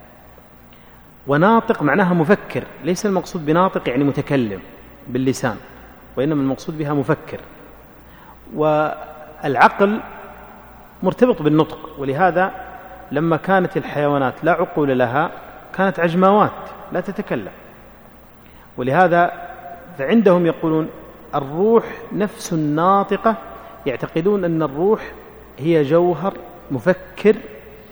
وناطق معناها مفكر، ليس المقصود بناطق يعني متكلم باللسان، وإنما المقصود بها مفكر. والعقل مرتبط بالنطق، ولهذا لما كانت الحيوانات لا عقول لها كانت عجماوات لا تتكلم. ولهذا فعندهم يقولون الروح نفس ناطقة، يعتقدون أن الروح هي جوهر مفكر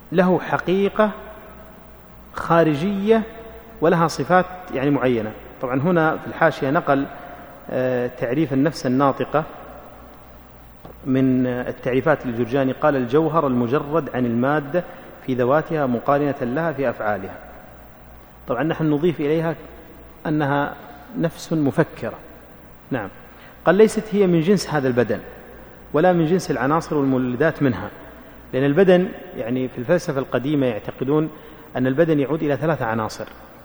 له حقيقة خارجية ولها صفات يعني معينة. طبعا هنا في الحاشية نقل تعريف النفس الناطقة من التعريفات للجرجاني، قال: الجوهر المجرد عن المادة في ذواتها مقارنة لها في أفعالها. طبعا نحن نضيف إليها أنها نفس مفكرة. نعم. قال: ليست هي من جنس هذا البدن ولا من جنس العناصر والمولدات منها، لأن البدن يعني في الفلسفة القديمة يعتقدون أن البدن يعود إلى 3 عناصر: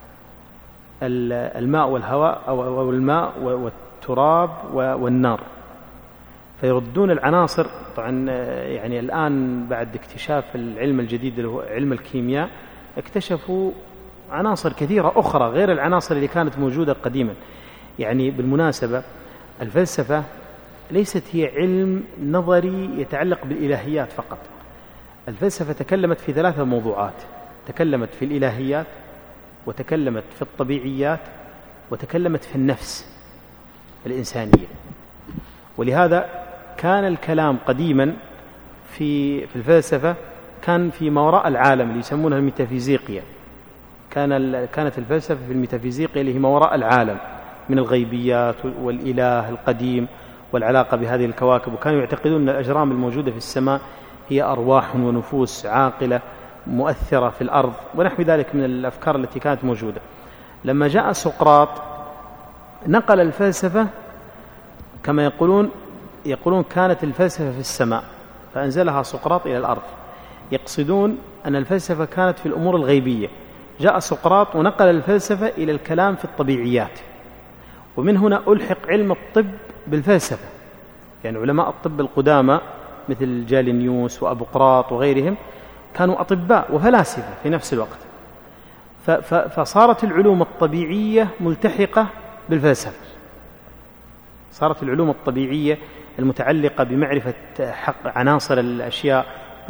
الماء والهواء أو الماء والتراب والنار. فيردون العناصر. طبعا يعني الآن بعد اكتشاف العلم الجديد اللي هو علم الكيمياء اكتشفوا عناصر كثيرة أخرى غير العناصر اللي كانت موجودة قديما. يعني بالمناسبة الفلسفة ليست هي علم نظري يتعلق بالإلهيات فقط. الفلسفة تكلمت في 3 موضوعات: تكلمت في الإلهيات، وتكلمت في الطبيعيات، وتكلمت في النفس الإنسانية. ولهذا كان الكلام قديما في الفلسفة كان في ما وراء العالم اللي يسمونها الميتافيزيقيا. كانت الفلسفة في الميتافيزيقيا اللي هي ما وراء العالم من الغيبيات والإله القديم والعلاقة بهذه الكواكب، وكانوا يعتقدون أن الأجرام الموجودة في السماء هي أرواح ونفوس عاقلة مؤثرة في الأرض ونحو ذلك من الأفكار التي كانت موجودة. لما جاء سقراط نقل الفلسفة كما يقولون كانت الفلسفة في السماء فأنزلها سقراط إلى الأرض. يقصدون أن الفلسفة كانت في الأمور الغيبية. جاء سقراط ونقل الفلسفة إلى الكلام في الطبيعيات، ومن هنا ألحق علم الطب بالفلسفة. يعني علماء الطب القدامى مثل جالينيوس وأبوقراط وغيرهم كانوا أطباء وفلاسفة في نفس الوقت، فصارت العلوم الطبيعية ملتحقة بالفلسفة. صارت العلوم الطبيعية المتعلقة بمعرفة حق عناصر الأشياء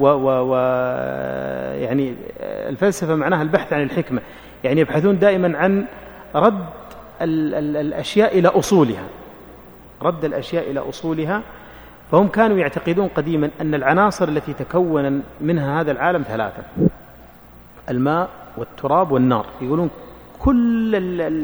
يعني الفلسفة معناها البحث عن الحكمة، يعني يبحثون دائما عن رد الأشياء إلى أصولها، رد الأشياء إلى أصولها. فهم كانوا يعتقدون قديما أن العناصر التي تكون منها هذا العالم 3: الماء والتراب والنار. يقولون كل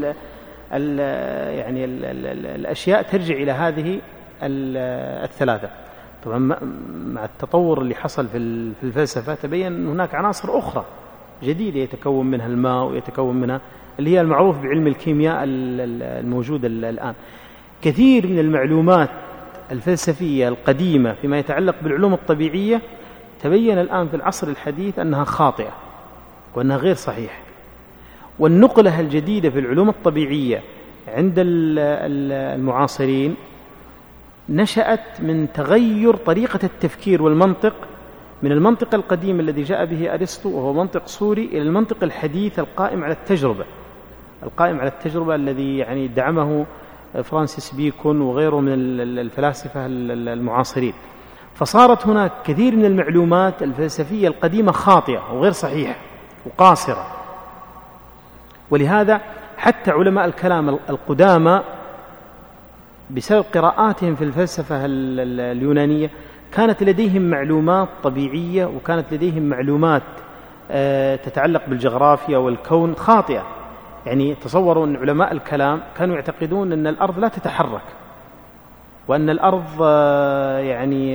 يعني الأشياء ترجع إلى هذه 3. طبعا مع التطور اللي حصل في الفلسفة تبين أن هناك عناصر أخرى جديدة يتكون منها الماء ويتكون منها اللي هي المعروف بعلم الكيمياء الموجود الآن. كثير من المعلومات الفلسفية القديمة فيما يتعلق بالعلوم الطبيعية تبين الآن في العصر الحديث أنها خاطئة وأنها غير صحيحة. والنقلة الجديدة في العلوم الطبيعية عند المعاصرين نشأت من تغير طريقة التفكير والمنطق من المنطق القديم الذي جاء به أرسطو وهو منطق سوري إلى المنطق الحديث القائم على التجربة الذي يعني دعمه فرانسيس بيكون وغيره من الفلاسفة المعاصرين. فصارت هناك كثير من المعلومات الفلسفية القديمة خاطئة وغير صحيحة وقاصرة. ولهذا حتى علماء الكلام القدامى بسبب قراءاتهم في الفلسفة اليونانية كانت لديهم معلومات طبيعية وكانت لديهم معلومات تتعلق بالجغرافيا والكون خاطئة. يعني تصوروا أن علماء الكلام كانوا يعتقدون أن الأرض لا تتحرك وأن الأرض يعني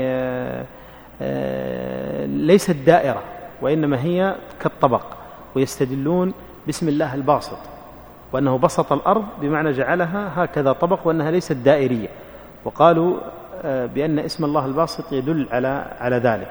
ليست دائرة وإنما هي كالطبق، ويستدلون باسم الله الباسط وأنه بسط الأرض بمعنى جعلها هكذا طبق وأنها ليست دائرية، وقالوا بأن اسم الله الباسط يدل على ذلك.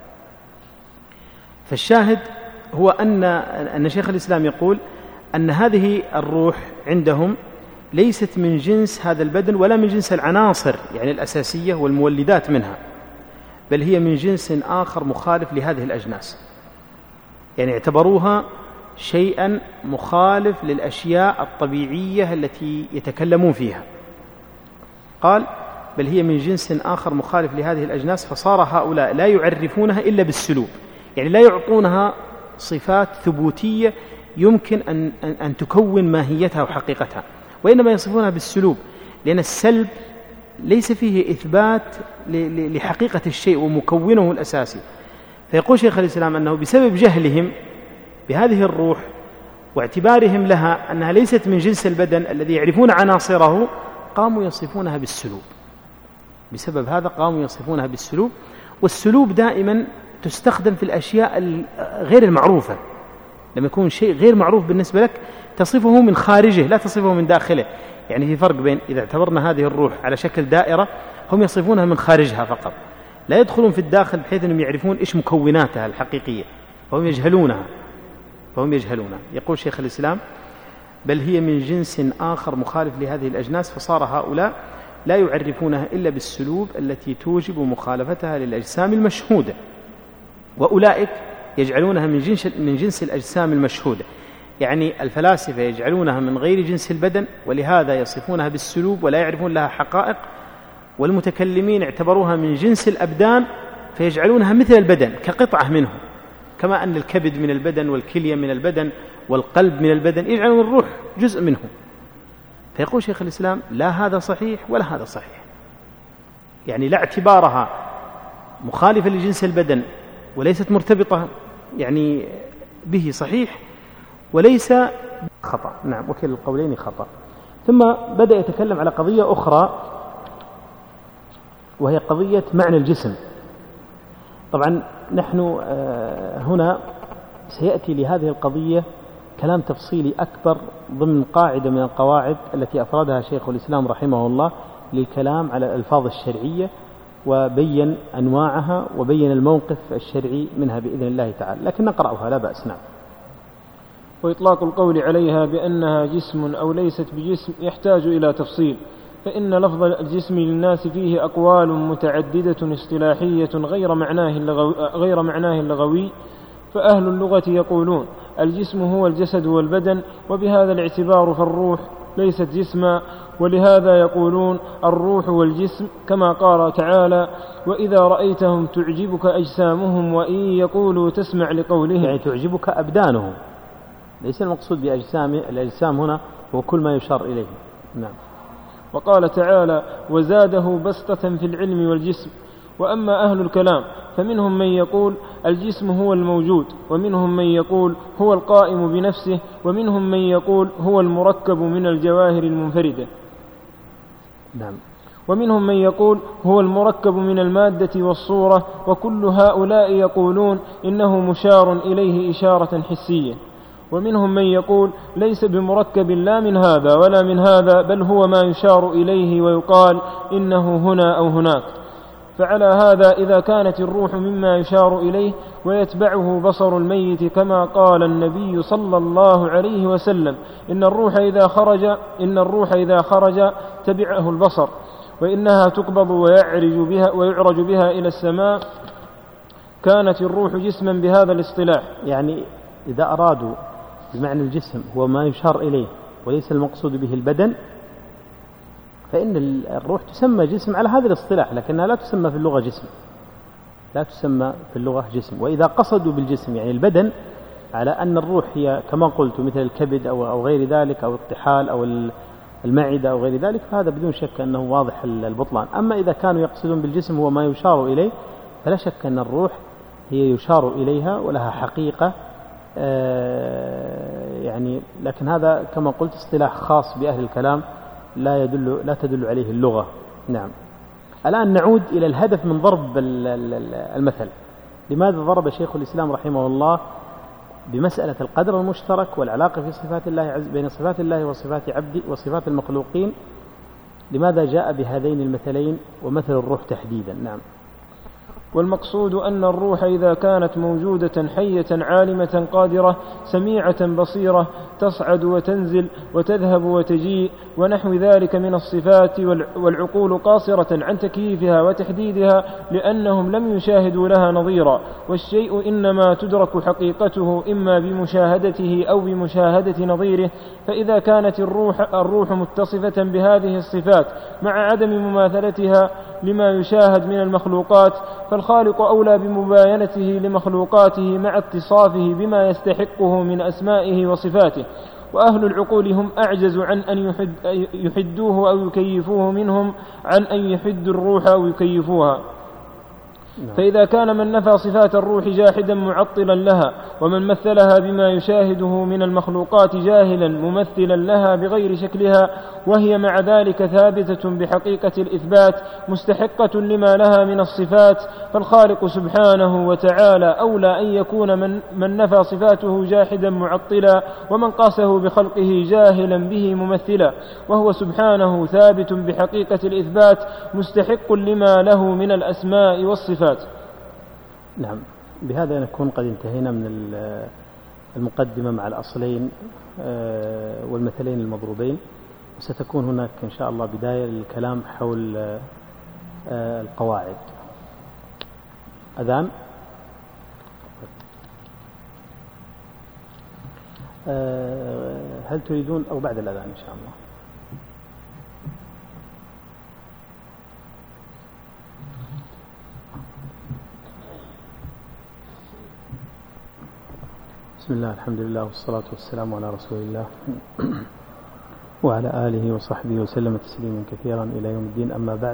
فالشاهد هو أن شيخ الإسلام يقول أن هذه الروح عندهم ليست من جنس هذا البدن ولا من جنس العناصر يعني الأساسية والمولدات منها، بل هي من جنس آخر مخالف لهذه الأجناس. يعني اعتبروها شيئا مخالف للأشياء الطبيعية التي يتكلمون فيها. قال بل هي من جنس آخر مخالف لهذه الأجناس، فصار هؤلاء لا يعرفونها إلا بالسلوب، يعني لا يعطونها صفات ثبوتية يمكن أن تكون ماهيتها وحقيقتها، وإنما يصفونها بالسلوب، لأن السلب ليس فيه إثبات لحقيقة الشيء ومكونه الأساسي. فيقول شيخ الإسلام أنه بسبب جهلهم بهذه الروح واعتبارهم لها أنها ليست من جنس البدن الذي يعرفون عناصره، قاموا يصفونها بالسلوب. بسبب هذا قاموا يصفونها بالسلوب. والسلوب دائما تستخدم في الأشياء غير المعروفة. لما يكون شيء غير معروف بالنسبة لك تصفه من خارجه لا تصفه من داخله. يعني في فرق بين إذا اعتبرنا هذه الروح على شكل دائرة هم يصفونها من خارجها فقط، لا يدخلون في الداخل بحيث أنهم يعرفون إيش مكوناتها الحقيقية، فهم يجهلونها. يقول شيخ الإسلام: بل هي من جنس آخر مخالف لهذه الأجناس، فصار هؤلاء لا يعرفونها إلا بالسلوب التي توجب مخالفتها للأجسام المشهودة، وأولئك يجعلونها من جنس الأجسام المشهودة. يعني الفلاسفة يجعلونها من غير جنس البدن، ولهذا يصفونها بالسلوب ولا يعرفون لها حقائق. والمتكلمين اعتبروها من جنس الأبدان فيجعلونها مثل البدن كقطعة منه، كما أن الكبد من البدن والكلية من البدن والقلب من البدن، يجعلون الروح جزء منه. فيقول شيخ الإسلام: لا هذا صحيح ولا هذا صحيح. يعني لا اعتبارها مخالفة لجنس البدن وليست مرتبطة يعني به صحيح، وليس خطأ. نعم، وكل القولين خطأ. ثم بدأ يتكلم على قضية أخرى، وهي قضية معنى الجسم. طبعا نحن هنا سيأتي لهذه القضية كلام تفصيلي أكبر ضمن قاعدة من القواعد التي أفردها شيخ الإسلام رحمه الله للكلام على الألفاظ الشرعية، وبين أنواعها وبين الموقف الشرعي منها بإذن الله تعالى، لكن نقرأها لا بأس. نعم. وإطلاق القول عليها بأنها جسم أو ليست بجسم يحتاج إلى تفصيل، فإن لفظ الجسم للناس فيه أقوال متعددة اصطلاحية غير معناه اللغوي. فأهل اللغة يقولون الجسم هو الجسد والبدن، وبهذا الاعتبار فالروح ليست جسما، ولهذا يقولون الروح والجسم، كما قال تعالى: وإذا رأيتهم تعجبك أجسامهم وإن يقولوا تسمع لقولهم. يعني تعجبك أبدانهم، ليس المقصود بأجسام، الأجسام هنا هو كل ما يشار إليه. نعم. وقال تعالى: وزاده بسطة في العلم والجسم. وأما أهل الكلام فمنهم من يقول الجسم هو الموجود، ومنهم من يقول هو القائم بنفسه، ومنهم من يقول هو المركب من الجواهر المنفردة. نعم. ومنهم من يقول هو المركب من المادة والصورة، وكل هؤلاء يقولون إنه مشار إليه إشارة حسية. ومنهم من يقول ليس بمركب لا من هذا ولا من هذا، بل هو ما يشار إليه ويقال إنه هنا أو هناك. فعلى هذا إذا كانت الروح مما يشار إليه ويتبعه بصر الميت، كما قال النبي صلى الله عليه وسلم: إن الروح إذا خرج تبعه البصر، وإنها تقبض ويعرج بها إلى السماء، كانت الروح جسما بهذا الاصطلاح. يعني إذا أرادوا بمعنى الجسم هو ما يشار إليه وليس المقصود به البدن، فإن الروح تسمى جسم على هذا الاصطلاح، لكنها لا تسمى في اللغة جسم، لا تسمى في اللغة جسم. وإذا قصدوا بالجسم يعني البدن على أن الروح هي كما قلت مثل الكبد أو غير ذلك، أو الطحال أو المعدة أو غير ذلك، فهذا بدون شك أنه واضح البطلان. أما إذا كانوا يقصدون بالجسم هو ما يشار إليه، فلا شك أن الروح هي يشار إليها ولها حقيقة، يعني لكن هذا كما قلت اصطلاح خاص بأهل الكلام لا تدل عليه اللغة. نعم. الآن نعود إلى الهدف من ضرب المثل. لماذا ضرب شيخ الإسلام رحمه الله بمسألة القدر المشترك والعلاقة في صفات الله بين صفات الله وصفات عبده وصفات المخلوقين؟ لماذا جاء بهذين المثلين ومثل الروح تحديدا؟ نعم. والمقصود أن الروح إذا كانت موجودة حية عالمة قادرة سميعة بصيرة تصعد وتنزل وتذهب وتجيء ونحو ذلك من الصفات، والعقول قاصرة عن تكييفها وتحديدها لأنهم لم يشاهدوا لها نظيرا، والشيء إنما تدرك حقيقته إما بمشاهدته أو بمشاهدة نظيره. فإذا كانت الروح متصفة بهذه الصفات مع عدم مماثلتها لما يشاهد من المخلوقات، فالخالق أولى بمباينته لمخلوقاته مع اتصافه بما يستحقه من أسمائه وصفاته. وأهل العقول هم أعجز عن أن يحدوه أو يكيفوه منهم عن أن يحدوا الروح أو يكيفوها. فإذا كان من نفى صفات الروح جاحدا معطلا لها، ومن مثلها بما يشاهده من المخلوقات جاهلا ممثلا لها بغير شكلها، وهي مع ذلك ثابتة بحقيقة الإثبات مستحقة لما لها من الصفات، فالخالق سبحانه وتعالى أولى أن يكون من نفى صفاته جاحدا معطلا، ومن قاسه بخلقه جاهلا به ممثلا، وهو سبحانه ثابت بحقيقة الإثبات مستحق لما له من الأسماء والصفات. نعم، بهذا نكون قد انتهينا من المقدمة مع الأصلين والمثلين المضروبين، وستكون هناك إن شاء الله بداية للكلام حول القواعد. أذان. هل تريدون أو بعد الأذان إن شاء الله؟ بسم الله، الحمد لله، والصلاة والسلام على رسول الله وعلى آله وصحبه وسلم تسليما كثيرا إلى يوم الدين. أما بعد،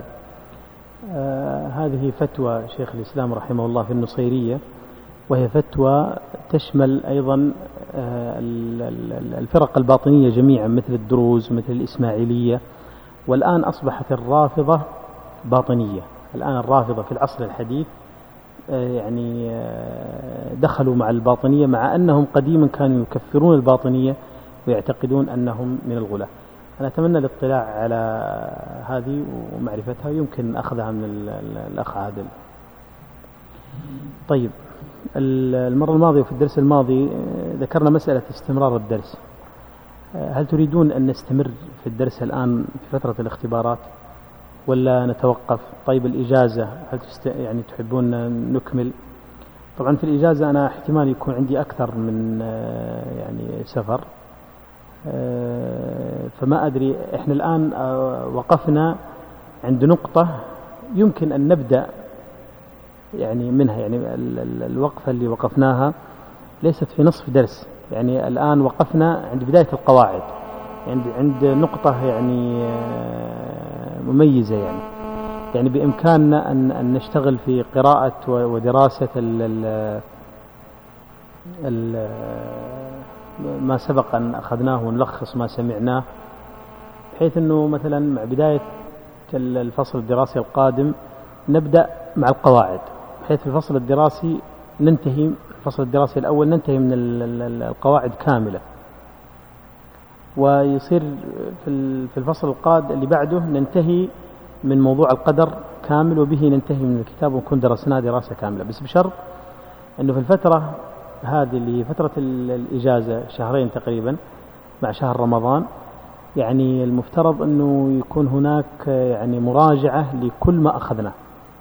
هذه فتوى شيخ الإسلام رحمه الله في النصيرية، وهي فتوى تشمل أيضا الفرق الباطنية جميعا، مثل الدروز مثل الإسماعيلية، والآن أصبحت الرافضة باطنية. الآن الرافضة في العصر الحديث يعني دخلوا مع الباطنية، مع أنهم قديما كانوا يكفرون الباطنية ويعتقدون أنهم من الغلاة. أنا أتمنى الاطلاع على هذه ومعرفتها، يمكن أخذها من الأخ عادل. طيب، المرة الماضية وفي الدرس الماضي ذكرنا مسألة استمرار الدرس. هل تريدون أن نستمر في الدرس الآن في فترة الاختبارات ولا نتوقف؟ طيب، الإجازة هل يعني تحبون نكمل؟ طبعا في الإجازة أنا احتمال يكون عندي أكثر من يعني سفر، فما أدري. إحنا الآن وقفنا عند نقطة يمكن أن نبدأ يعني منها، يعني الوقفة اللي وقفناها ليست في نصف درس، يعني الآن وقفنا عند بداية القواعد، عند نقطة يعني مميزة، يعني بإمكاننا أن نشتغل في قراءة ودراسة ما سبق أن أخذناه ونلخص ما سمعناه، بحيث أنه مثلا مع بداية الفصل الدراسي القادم نبدأ مع القواعد، بحيث في الفصل الدراسي ننتهي، الفصل الدراسي الأول ننتهي من القواعد كاملة، ويصير في الفصل القادم اللي بعده ننتهي من موضوع القدر كامل، وبه ننتهي من الكتاب ونكون درسناه دراسة كاملة. بس بشرط أنه في الفترة هذه اللي هي فترة الإجازة، شهرين تقريبا مع شهر رمضان، يعني المفترض أنه يكون هناك يعني مراجعة لكل ما أخذناه،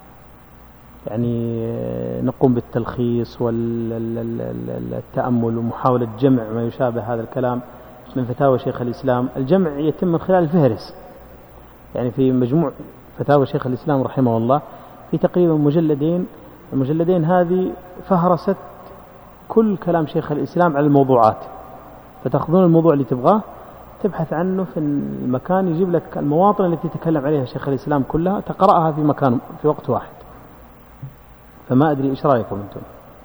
يعني نقوم بالتلخيص والتأمل ومحاولة جمع ما يشابه هذا الكلام من فتاوى شيخ الإسلام. الجمع يتم من خلال الفهرس، يعني في مجموع فتاوى شيخ الإسلام رحمه الله في تقريبا مجلدين، المجلدين هذه فهرست كل كلام شيخ الإسلام على الموضوعات، فتأخذون الموضوع اللي تبغاه تبحث عنه في المكان، يجيب لك المواطن التي تكلم عليها شيخ الإسلام كلها، تقرأها في مكان في وقت واحد. فما أدري إيش رأيكم أنتم؟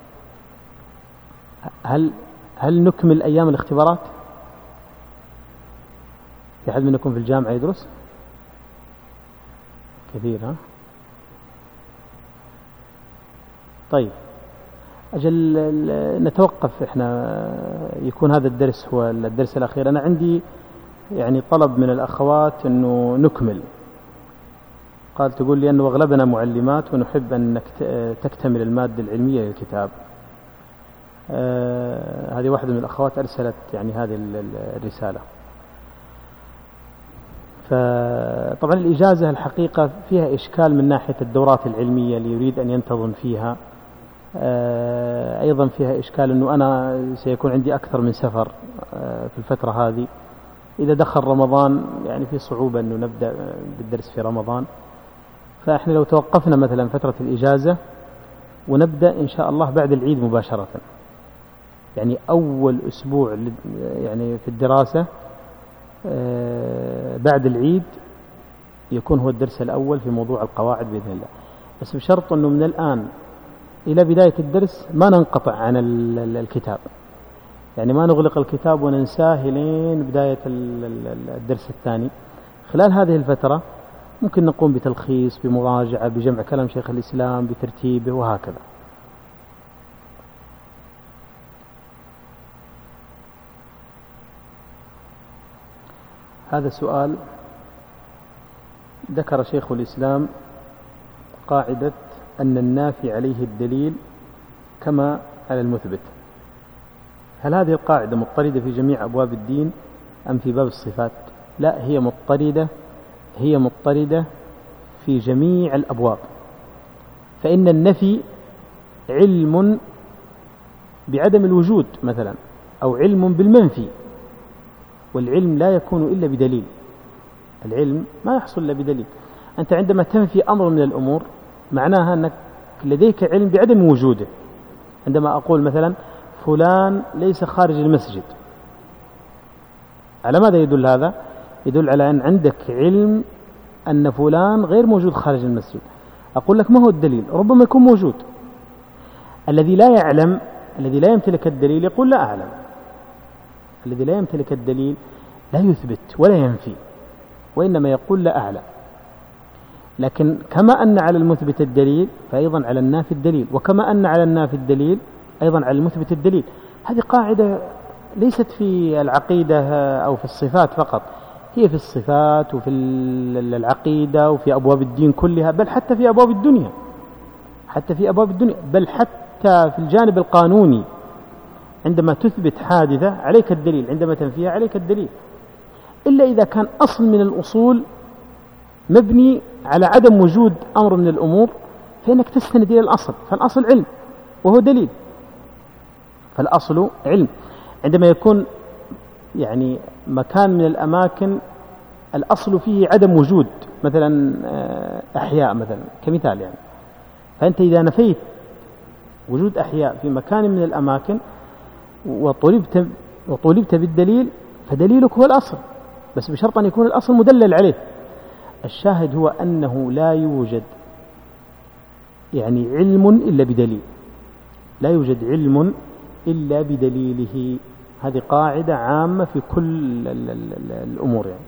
هل نكمل أيام الاختبارات؟ في حد منكم في الجامعة يدرس؟ كثير، ها؟ طيب، أجل نتوقف إحنا، يكون هذا الدرس هو الدرس الأخير. أنا عندي يعني طلب من الأخوات أنه نكمل، قال تقول لي أنه أغلبنا معلمات ونحب أن تكتمل المادة العلمية للكتاب. هذه واحدة من الأخوات أرسلت يعني هذه الرسالة. فطبعا الإجازة الحقيقة فيها إشكال من ناحية الدورات العلمية اللي يريد أن ينتظم فيها، أيضا فيها إشكال أنه أنا سيكون عندي أكثر من سفر في الفترة هذه. إذا دخل رمضان يعني في صعوبة أنه نبدأ بالدرس في رمضان، فإحنا لو توقفنا مثلا فترة الإجازة ونبدأ إن شاء الله بعد العيد مباشرة، يعني أول أسبوع يعني في الدراسة بعد العيد يكون هو الدرس الأول في موضوع القواعد بإذن الله. بس بشرط أنه من الآن إلى بداية الدرس ما ننقطع عن الكتاب، يعني ما نغلق الكتاب وننساه لين بداية الدرس الثاني. خلال هذه الفترة ممكن نقوم بتلخيص، بمراجعة، بجمع كلام شيخ الإسلام، بترتيبه، وهكذا. هذا سؤال ذكر شيخ الإسلام قاعدة أن النافي عليه الدليل كما على المثبت. هل هذه القاعدة مضطردة في جميع أبواب الدين أم في باب الصفات؟ لا، هي مضطردة في جميع الأبواب. فإن النفي علم بعدم الوجود مثلا، أو علم بالمنفي، والعلم لا يكون إلا بدليل. العلم ما يحصل إلا بدليل. أنت عندما تنفي أمر من الأمور معناها أنك لديك علم بعدم وجوده. عندما أقول مثلا فلان ليس خارج المسجد، على ماذا يدل هذا؟ يدل على أن عندك علم أن فلان غير موجود خارج المسجد. أقول لك ما هو الدليل؟ ربما يكون موجود. الذي لا يعلم، الذي لا يمتلك الدليل يقول لا أعلم. الذي لا يمتلك الدليل لا يثبت ولا ينفي، وإنما يقول لا أعلم. لكن كما أن على المثبت الدليل فأيضا على النافي الدليل، وكما أن على النافي الدليل أيضا على المثبت الدليل. هذه قاعدة ليست في العقيدة أو في الصفات فقط، هي في الصفات وفي العقيدة وفي أبواب الدين كلها، بل حتى في أبواب الدنيا، بل حتى في الجانب القانوني. عندما تثبت حادثة عليك الدليل، عندما تنفيها عليك الدليل، إلا إذا كان أصل من الأصول مبني على عدم وجود أمر من الأمور، فإنك تستند إلى الأصل، فالأصل علم وهو دليل. فالأصل علم. عندما يكون يعني مكان من الأماكن الأصل فيه عدم وجود، مثلا أحياء مثلا كمثال يعني، فأنت إذا نفيت وجود أحياء في مكان من الأماكن وطولبت بالدليل، فدليلك هو الأصل، بس بشرط أن يكون الأصل مدلل عليه. الشاهد هو أنه لا يوجد يعني علم إلا بدليل، لا يوجد علم إلا بدليله. هذه قاعدة عامة في كل الأمور يعني.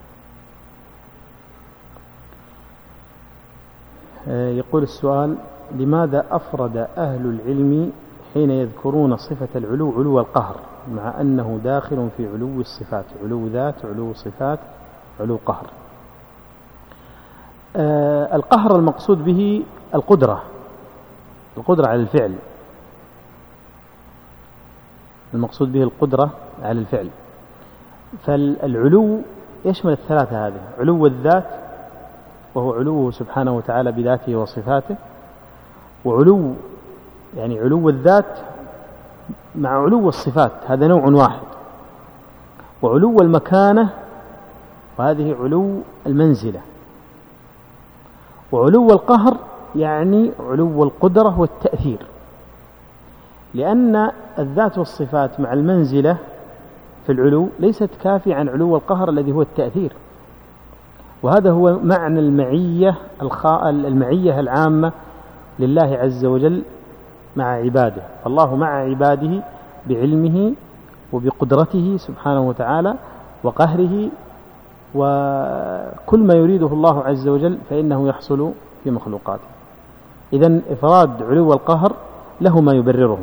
يقول السؤال: لماذا أفرد أهل العلم حين يذكرون صفة العلو علو القهر، مع أنه داخل في علو الصفات، علو ذات، علو صفات، علو قهر؟ القهر المقصود به القدرة على الفعل، المقصود به القدرة على الفعل. فالعلو يشمل الثلاثة هذه: علو الذات وهو علوه سبحانه وتعالى بذاته وصفاته، وعلو يعني علو الذات مع علو الصفات، هذا نوع واحد، وعلو المكانة وهذه علو المنزلة، وعلو القهر يعني علو القدرة والتأثير. لأن الذات والصفات مع المنزلة في العلو ليست كافية عن علو القهر الذي هو التأثير. وهذا هو معنى المعية العامة لله عز وجل مع عباده. فالله مع عباده بعلمه وبقدرته سبحانه وتعالى وقهره، وكل ما يريده الله عز وجل فإنه يحصل في مخلوقاته. إذن إفراد علو القهر له ما يبرره.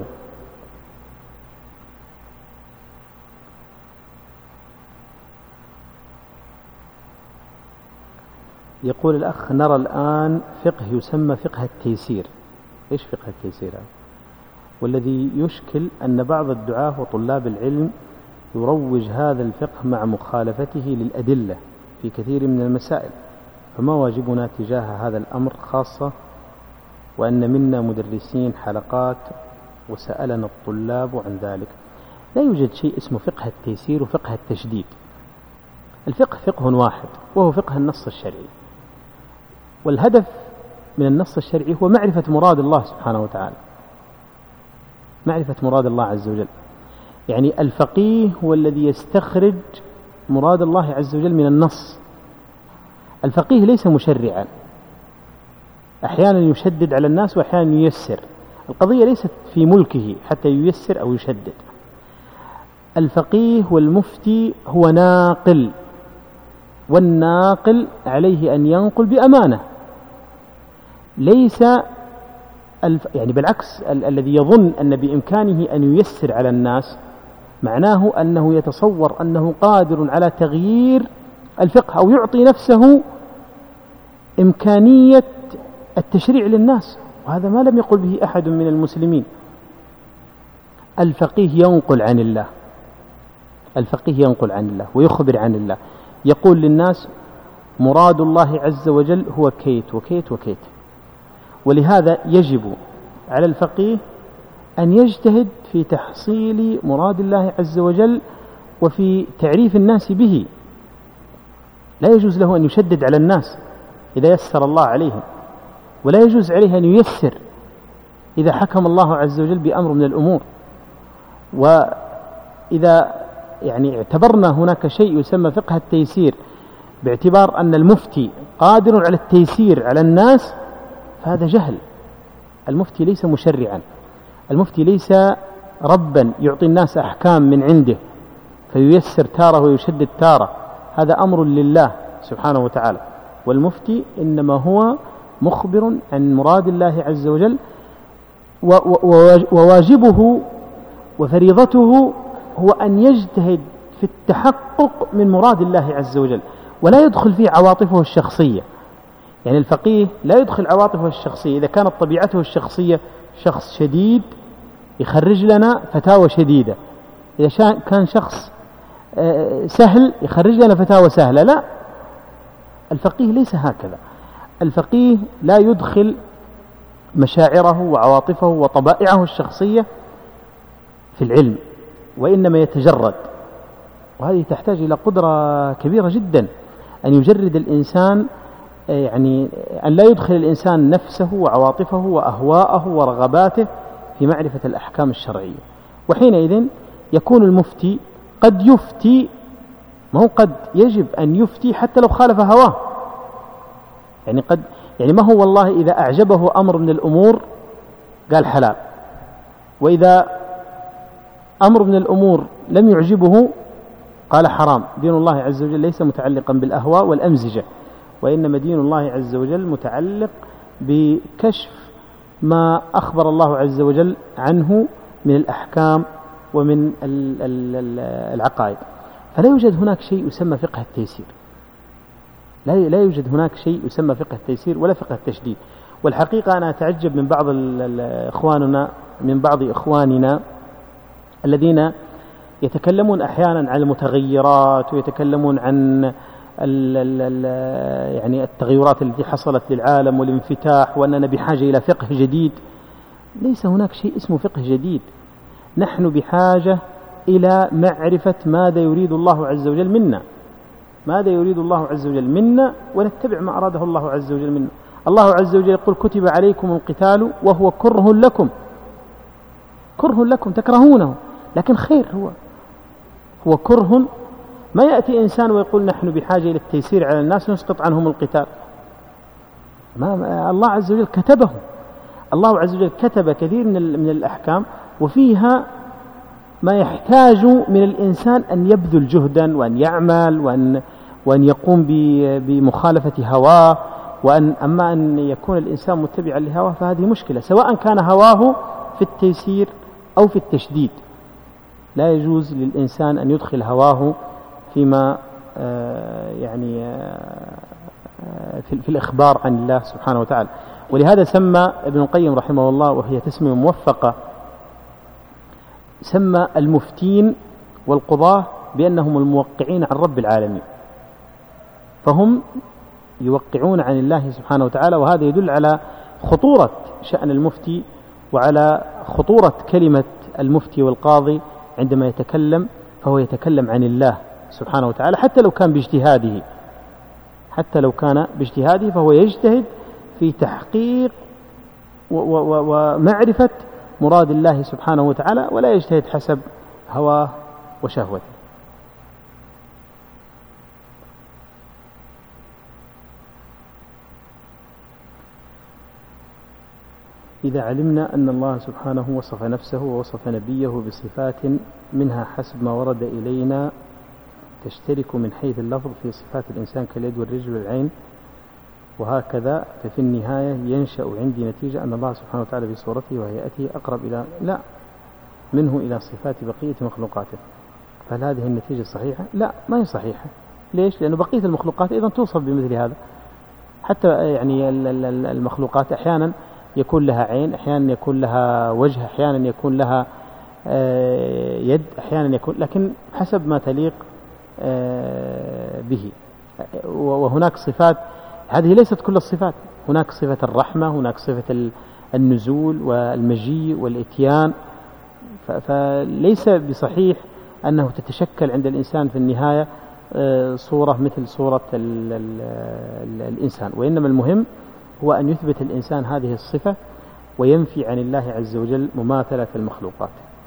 يقول الأخ: نرى الآن فقه يسمى فقه التيسير. إيش فقه التيسير هذا؟ والذي يشكل أن بعض الدعاة وطلاب العلم يروج هذا الفقه مع مخالفته للأدلة في كثير من المسائل، فما واجبنا تجاه هذا الأمر، خاصة وأن منا مدرسين حلقات وسألنا الطلاب عن ذلك؟ لا يوجد شيء اسمه فقه التيسير وفقه التشديد. الفقه فقه واحد وهو فقه النص الشرعي، والهدف من النص الشرعي هو معرفة مراد الله سبحانه وتعالى، معرفة مراد الله عز وجل. يعني الفقيه هو الذي يستخرج مراد الله عز وجل من النص. الفقيه ليس مشرعا، أحيانا يشدد على الناس وأحيانا ييسر. القضية ليست في ملكه حتى ييسر أو يشدد. الفقيه والمفتي هو ناقل، والناقل عليه أن ينقل بأمانة، ليس يعني بالعكس، الذي يظن أن بإمكانه أن ييسر على الناس معناه أنه يتصور أنه قادر على تغيير الفقه أو يعطي نفسه إمكانية التشريع للناس، وهذا ما لم يقل به أحد من المسلمين. الفقيه ينقل عن الله، الفقيه ينقل عن الله ويخبر عن الله، يقول للناس مراد الله عز وجل هو كيت وكيت وكيت. ولهذا يجب على الفقيه أن يجتهد في تحصيل مراد الله عز وجل وفي تعريف الناس به. لا يجوز له أن يشدد على الناس إذا يسر الله عليهم، ولا يجوز عليه أن ييسر إذا حكم الله عز وجل بأمر من الأمور. وإذا يعني اعتبرنا هناك شيء يسمى فقه التيسير باعتبار أن المفتي قادر على التيسير على الناس، فهذا جهل. المفتي ليس مشرعا، المفتي ليس ربا يعطي الناس أحكام من عنده فييسر تارة ويشدد تارة، هذا أمر لله سبحانه وتعالى. والمفتي إنما هو مخبر عن مراد الله عز وجل، وواجبه وفريضته هو أن يجتهد في التحقق من مراد الله عز وجل، ولا يدخل فيه عواطفه الشخصية. يعني الفقيه لا يدخل عواطفه الشخصية. إذا كانت طبيعته الشخصية شخص شديد يخرج لنا فتاوى شديدة، إذا كان شخص سهل يخرج لنا فتاوى سهلة. لا، الفقيه ليس هكذا. الفقيه لا يدخل مشاعره وعواطفه وطبائعه الشخصية في العلم، وإنما يتجرد. وهذه تحتاج إلى قدرة كبيرة جدا أن يجرد الإنسان، يعني أن لا يدخل الإنسان نفسه وعواطفه وأهواءه ورغباته في معرفة الأحكام الشرعية. وحينئذ يكون المفتي قد يفتي، ما هو قد، يجب أن يفتي حتى لو خالف هواه. يعني ما هو والله إذا أعجبه أمر من الأمور قال حلال، وإذا أمر من الأمور لم يعجبه قال حرام. دين الله عز وجل ليس متعلقا بالأهواء والأمزجة، وإنما دين الله عز وجل متعلق بكشف ما أخبر الله عز وجل عنه من الأحكام ومن العقائد. فلا يوجد هناك شيء يسمى فقه التيسير، لا يوجد هناك شيء يسمى فقه التيسير ولا فقه التشديد. والحقيقة أنا أتعجب من بعض إخواننا الذين يتكلمون أحيانا عن المتغيرات، ويتكلمون عن يعني التغيرات التي حصلت للعالم والانفتاح، وأننا بحاجة إلى فقه جديد. ليس هناك شيء اسمه فقه جديد. نحن بحاجة إلى معرفة ماذا يريد الله عز وجل منا، ماذا يريد الله عز وجل منا، ونتبع ما أراده الله عز وجل منا. الله عز وجل يقول كتب عليكم القتال وهو كره لكم، كره لكم تكرهونه، لكن خير هو كره. ما يأتي إنسان ويقول نحن بحاجة إلى التيسير على الناس نسقط عنهم القتال. ما الله عز وجل كتبه، الله عز وجل كتب كثير من الأحكام، وفيها ما يحتاج من الإنسان أن يبذل جهدا وأن يعمل وأن يقوم بمخالفة هواه. أما أن يكون الإنسان متبعا لهواه فهذه مشكلة، سواء كان هواه في التيسير أو في التشديد. لا يجوز للإنسان أن يدخل هواه فيما يعني في الإخبار عن الله سبحانه وتعالى. ولهذا سمى ابن القيم رحمه الله، وهي تسمية موفقة، سمى المفتين والقضاة بأنهم الموقعين عن رب العالمين، فهم يوقعون عن الله سبحانه وتعالى. وهذا يدل على خطورة شأن المفتي وعلى خطورة كلمة المفتي والقاضي عندما يتكلم، فهو يتكلم عن الله سبحانه وتعالى حتى لو كان باجتهاده، فهو يجتهد في تحقيق ومعرفة مراد الله سبحانه وتعالى، ولا يجتهد حسب هواه وشهوته. إذا علمنا أن الله سبحانه وصف نفسه ووصف نبيه بصفات منها حسب ما ورد إلينا تشترك من حيث اللفظ في صفات الإنسان كاليد والرجل والعين وهكذا، ففي النهاية ينشأ عندي نتيجة أن الله سبحانه وتعالى بصورته وهيئته أقرب منه إلى صفات بقية مخلوقاته. فهل هذه النتيجة صحيحة؟ لا، ما هي صحيحة. ليش؟ لأن بقية المخلوقات أيضا توصف بمثل هذا. حتى يعني المخلوقات أحيانا يكون لها عين، أحيانا يكون لها وجه، أحيانا يكون لها يد، أحيانا يكون، لكن حسب ما تليق به. وهناك صفات، هذه ليست كل الصفات، هناك صفة الرحمة، هناك صفة النزول والمجيء والإتيان. فليس بصحيح أنه تتشكل عند الإنسان في النهاية صورة مثل صورة الإنسان، وإنما المهم هو أن يثبت الإنسان هذه الصفة وينفي عن الله عز وجل مماثلة المخلوقات.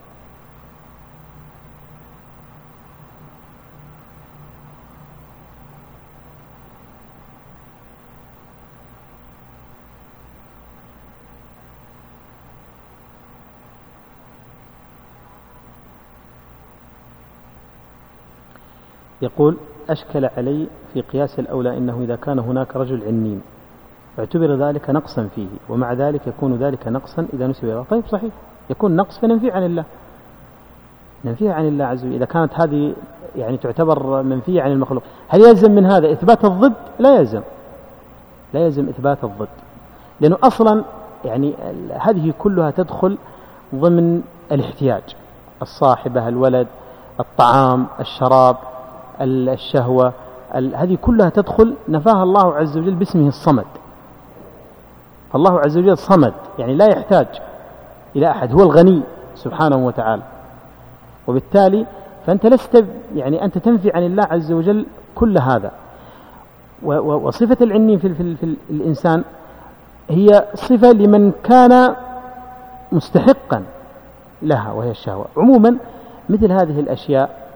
يقول: أشكل علي في قياس الأولى إنه إذا كان هناك رجل عنين اعتبر ذلك نقصا فيه، ومع ذلك يكون ذلك نقصا إذا نسب إلى الله. طيب صحيح، يكون نقص فننفيه عن الله، ننفيها عن الله عز وجل. إذا كانت هذه يعني تعتبر منفية عن المخلوق، هل يلزم من هذا إثبات الضد؟ لا يلزم، لا يلزم إثبات الضد، لأنه أصلا يعني هذه كلها تدخل ضمن الاحتياج، الصاحبة، الولد، الطعام، الشراب، الشهوة، هذه كلها تدخل، نفاها الله عز وجل باسمه الصمد. فالله عز وجل صمد، يعني لا يحتاج إلى أحد، هو الغني سبحانه وتعالى. وبالتالي فأنت لست يعني أنت تنفي عن الله عز وجل كل هذا. وصفة العنين في الإنسان هي صفة لمن كان مستحقا لها، وهي الشهوة. عموما مثل هذه الأشياء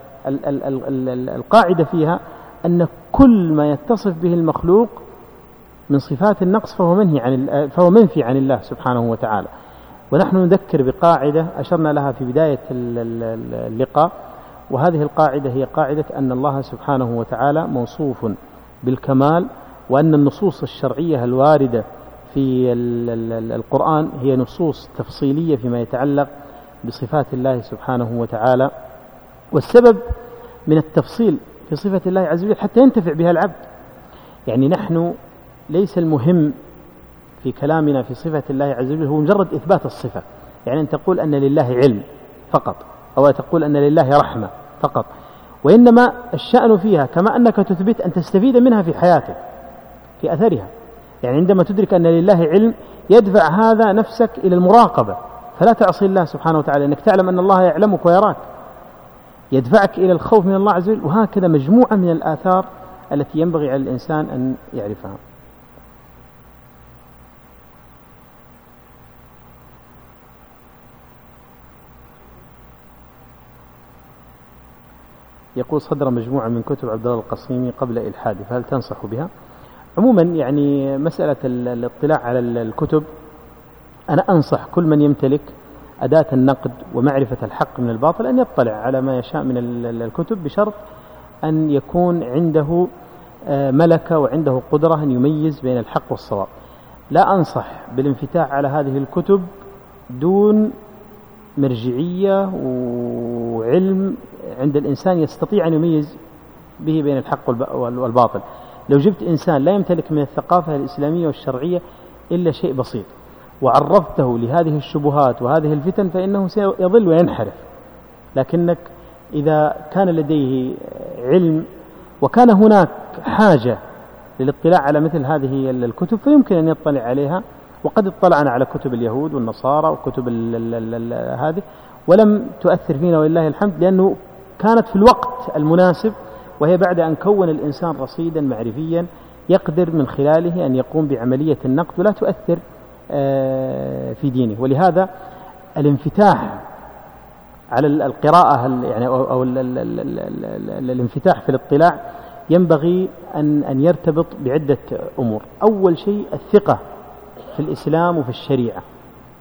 القاعدة فيها أن كل ما يتصف به المخلوق من صفات النقص فهو منفي عن الله سبحانه وتعالى. ونحن نذكر بقاعدة أشرنا لها في بداية اللقاء، وهذه القاعدة هي قاعدة أن الله سبحانه وتعالى موصوف بالكمال، وأن النصوص الشرعية الواردة في القرآن هي نصوص تفصيلية فيما يتعلق بصفات الله سبحانه وتعالى. والسبب من التفصيل في صفة الله عز وجل حتى ينتفع بها العبد. يعني نحن ليس المهم في كلامنا في صفة الله عز وجل هو مجرد إثبات الصفة، يعني أن تقول أن لله علم فقط، أو تقول أن لله رحمة فقط، وإنما الشأن فيها كما أنك تثبت أن تستفيد منها في حياتك في أثرها. يعني عندما تدرك أن لله علم يدفع هذا نفسك إلى المراقبة، فلا تعصي الله سبحانه وتعالى، أنك تعلم أن الله يعلمك ويراك، يدفعك إلى الخوف من الله عز وجل. وهكذا مجموعة من الآثار التي ينبغي على الإنسان أن يعرفها. يقول: صدر مجموعة من كتب عبد الله القصيمي قبل إلحاده، فهل تنصح بها؟ عموما يعني مسألة الاطلاع على الكتب، أنا أنصح كل من يمتلك أداة النقد ومعرفة الحق من الباطل أن يطلع على ما يشاء من الكتب، بشرط أن يكون عنده ملكة وعنده قدرة أن يميز بين الحق والصواب. لا أنصح بالانفتاح على هذه الكتب دون مرجعية وعلم عند الإنسان يستطيع أن يميز به بين الحق والباطل. لو جبت إنسان لا يمتلك من الثقافة الإسلامية والشرعية إلا شيء بسيط وعرضته لهذه الشبهات وهذه الفتن فإنه سيضل وينحرف. لكنك إذا كان لديه علم وكان هناك حاجة للاطلاع على مثل هذه الكتب فيمكن أن يطلع عليها. وقد اطلعنا على كتب اليهود والنصارى وكتب هذه ولم تؤثر فينا ولله الحمد، لأنه كانت في الوقت المناسب، وهي بعد أن كون الإنسان رصيدا معرفيا يقدر من خلاله أن يقوم بعملية النقد ولا تؤثر في دينه. ولهذا الانفتاح على القراءة يعني أو الانفتاح في الاطلاع ينبغي أن يرتبط بعدة أمور. أول شيء الثقة في الإسلام وفي الشريعة،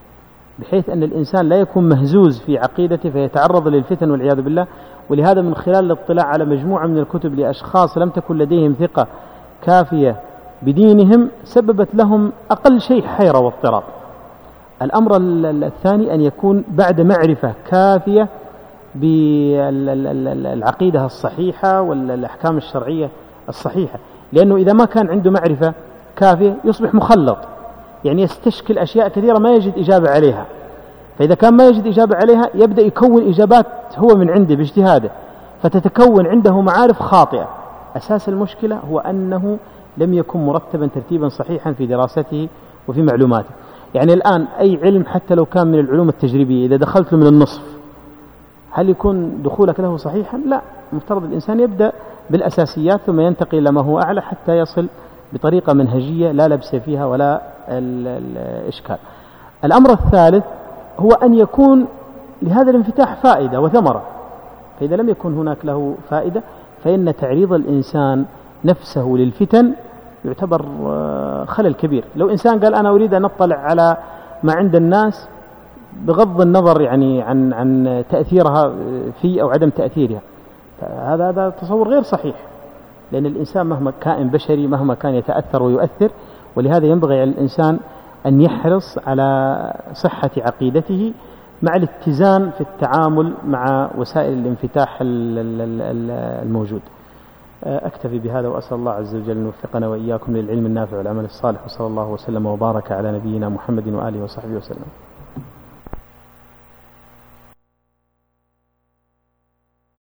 بحيث أن الإنسان لا يكون مهزوز في عقيدته فيتعرض للفتن والعياذ بالله. ولهذا من خلال الاطلاع على مجموعة من الكتب لأشخاص لم تكن لديهم ثقة كافية بدينهم سببت لهم أقل شيء حيرة واضطراب. الأمر الثاني أن يكون بعد معرفة كافية بالعقيدة الصحيحة والأحكام الشرعية الصحيحة، لأنه إذا ما كان عنده معرفة كافية يصبح مخلط، يعني يستشكل أشياء كثيرة ما يجد إجابة عليها. فإذا كان ما يجد إجابة عليها يبدأ يكون إجابات هو من عنده باجتهاده، فتتكون عنده معارف خاطئة. أساس المشكلة هو أنه لم يكن مرتبا ترتيبا صحيحا في دراسته وفي معلوماته. يعني الآن أي علم حتى لو كان من العلوم التجريبية إذا دخلت له من النصف هل يكون دخولك له صحيحا؟ لا، مفترض الإنسان يبدأ بالأساسيات ثم ينتقل إلى ما هو أعلى حتى يصل بطريقة منهجية لا لبس فيها ولا الإشكال. الأمر الثالث هو أن يكون لهذا الانفتاح فائدة وثمرة، فإذا لم يكن هناك له فائدة فإن تعريض الإنسان نفسه للفتن يعتبر خلل كبير. لو إنسان قال أنا أريد أن أطلع على ما عند الناس بغض النظر يعني عن تأثيرها في أو عدم تأثيرها، هذا تصور غير صحيح، لأن الإنسان مهما كائن بشري مهما كان يتأثر ويؤثر، ولهذا ينبغي على الإنسان أن يحرص على صحة عقيدته مع الاتزان في التعامل مع وسائل الانفتاح الموجود. أكتفي بهذا وأسأل الله عز وجل أن يوفقنا وإياكم للعلم النافع والعمل الصالح، وصلى الله وسلم وبارك على نبينا محمد وآله وصحبه وسلم.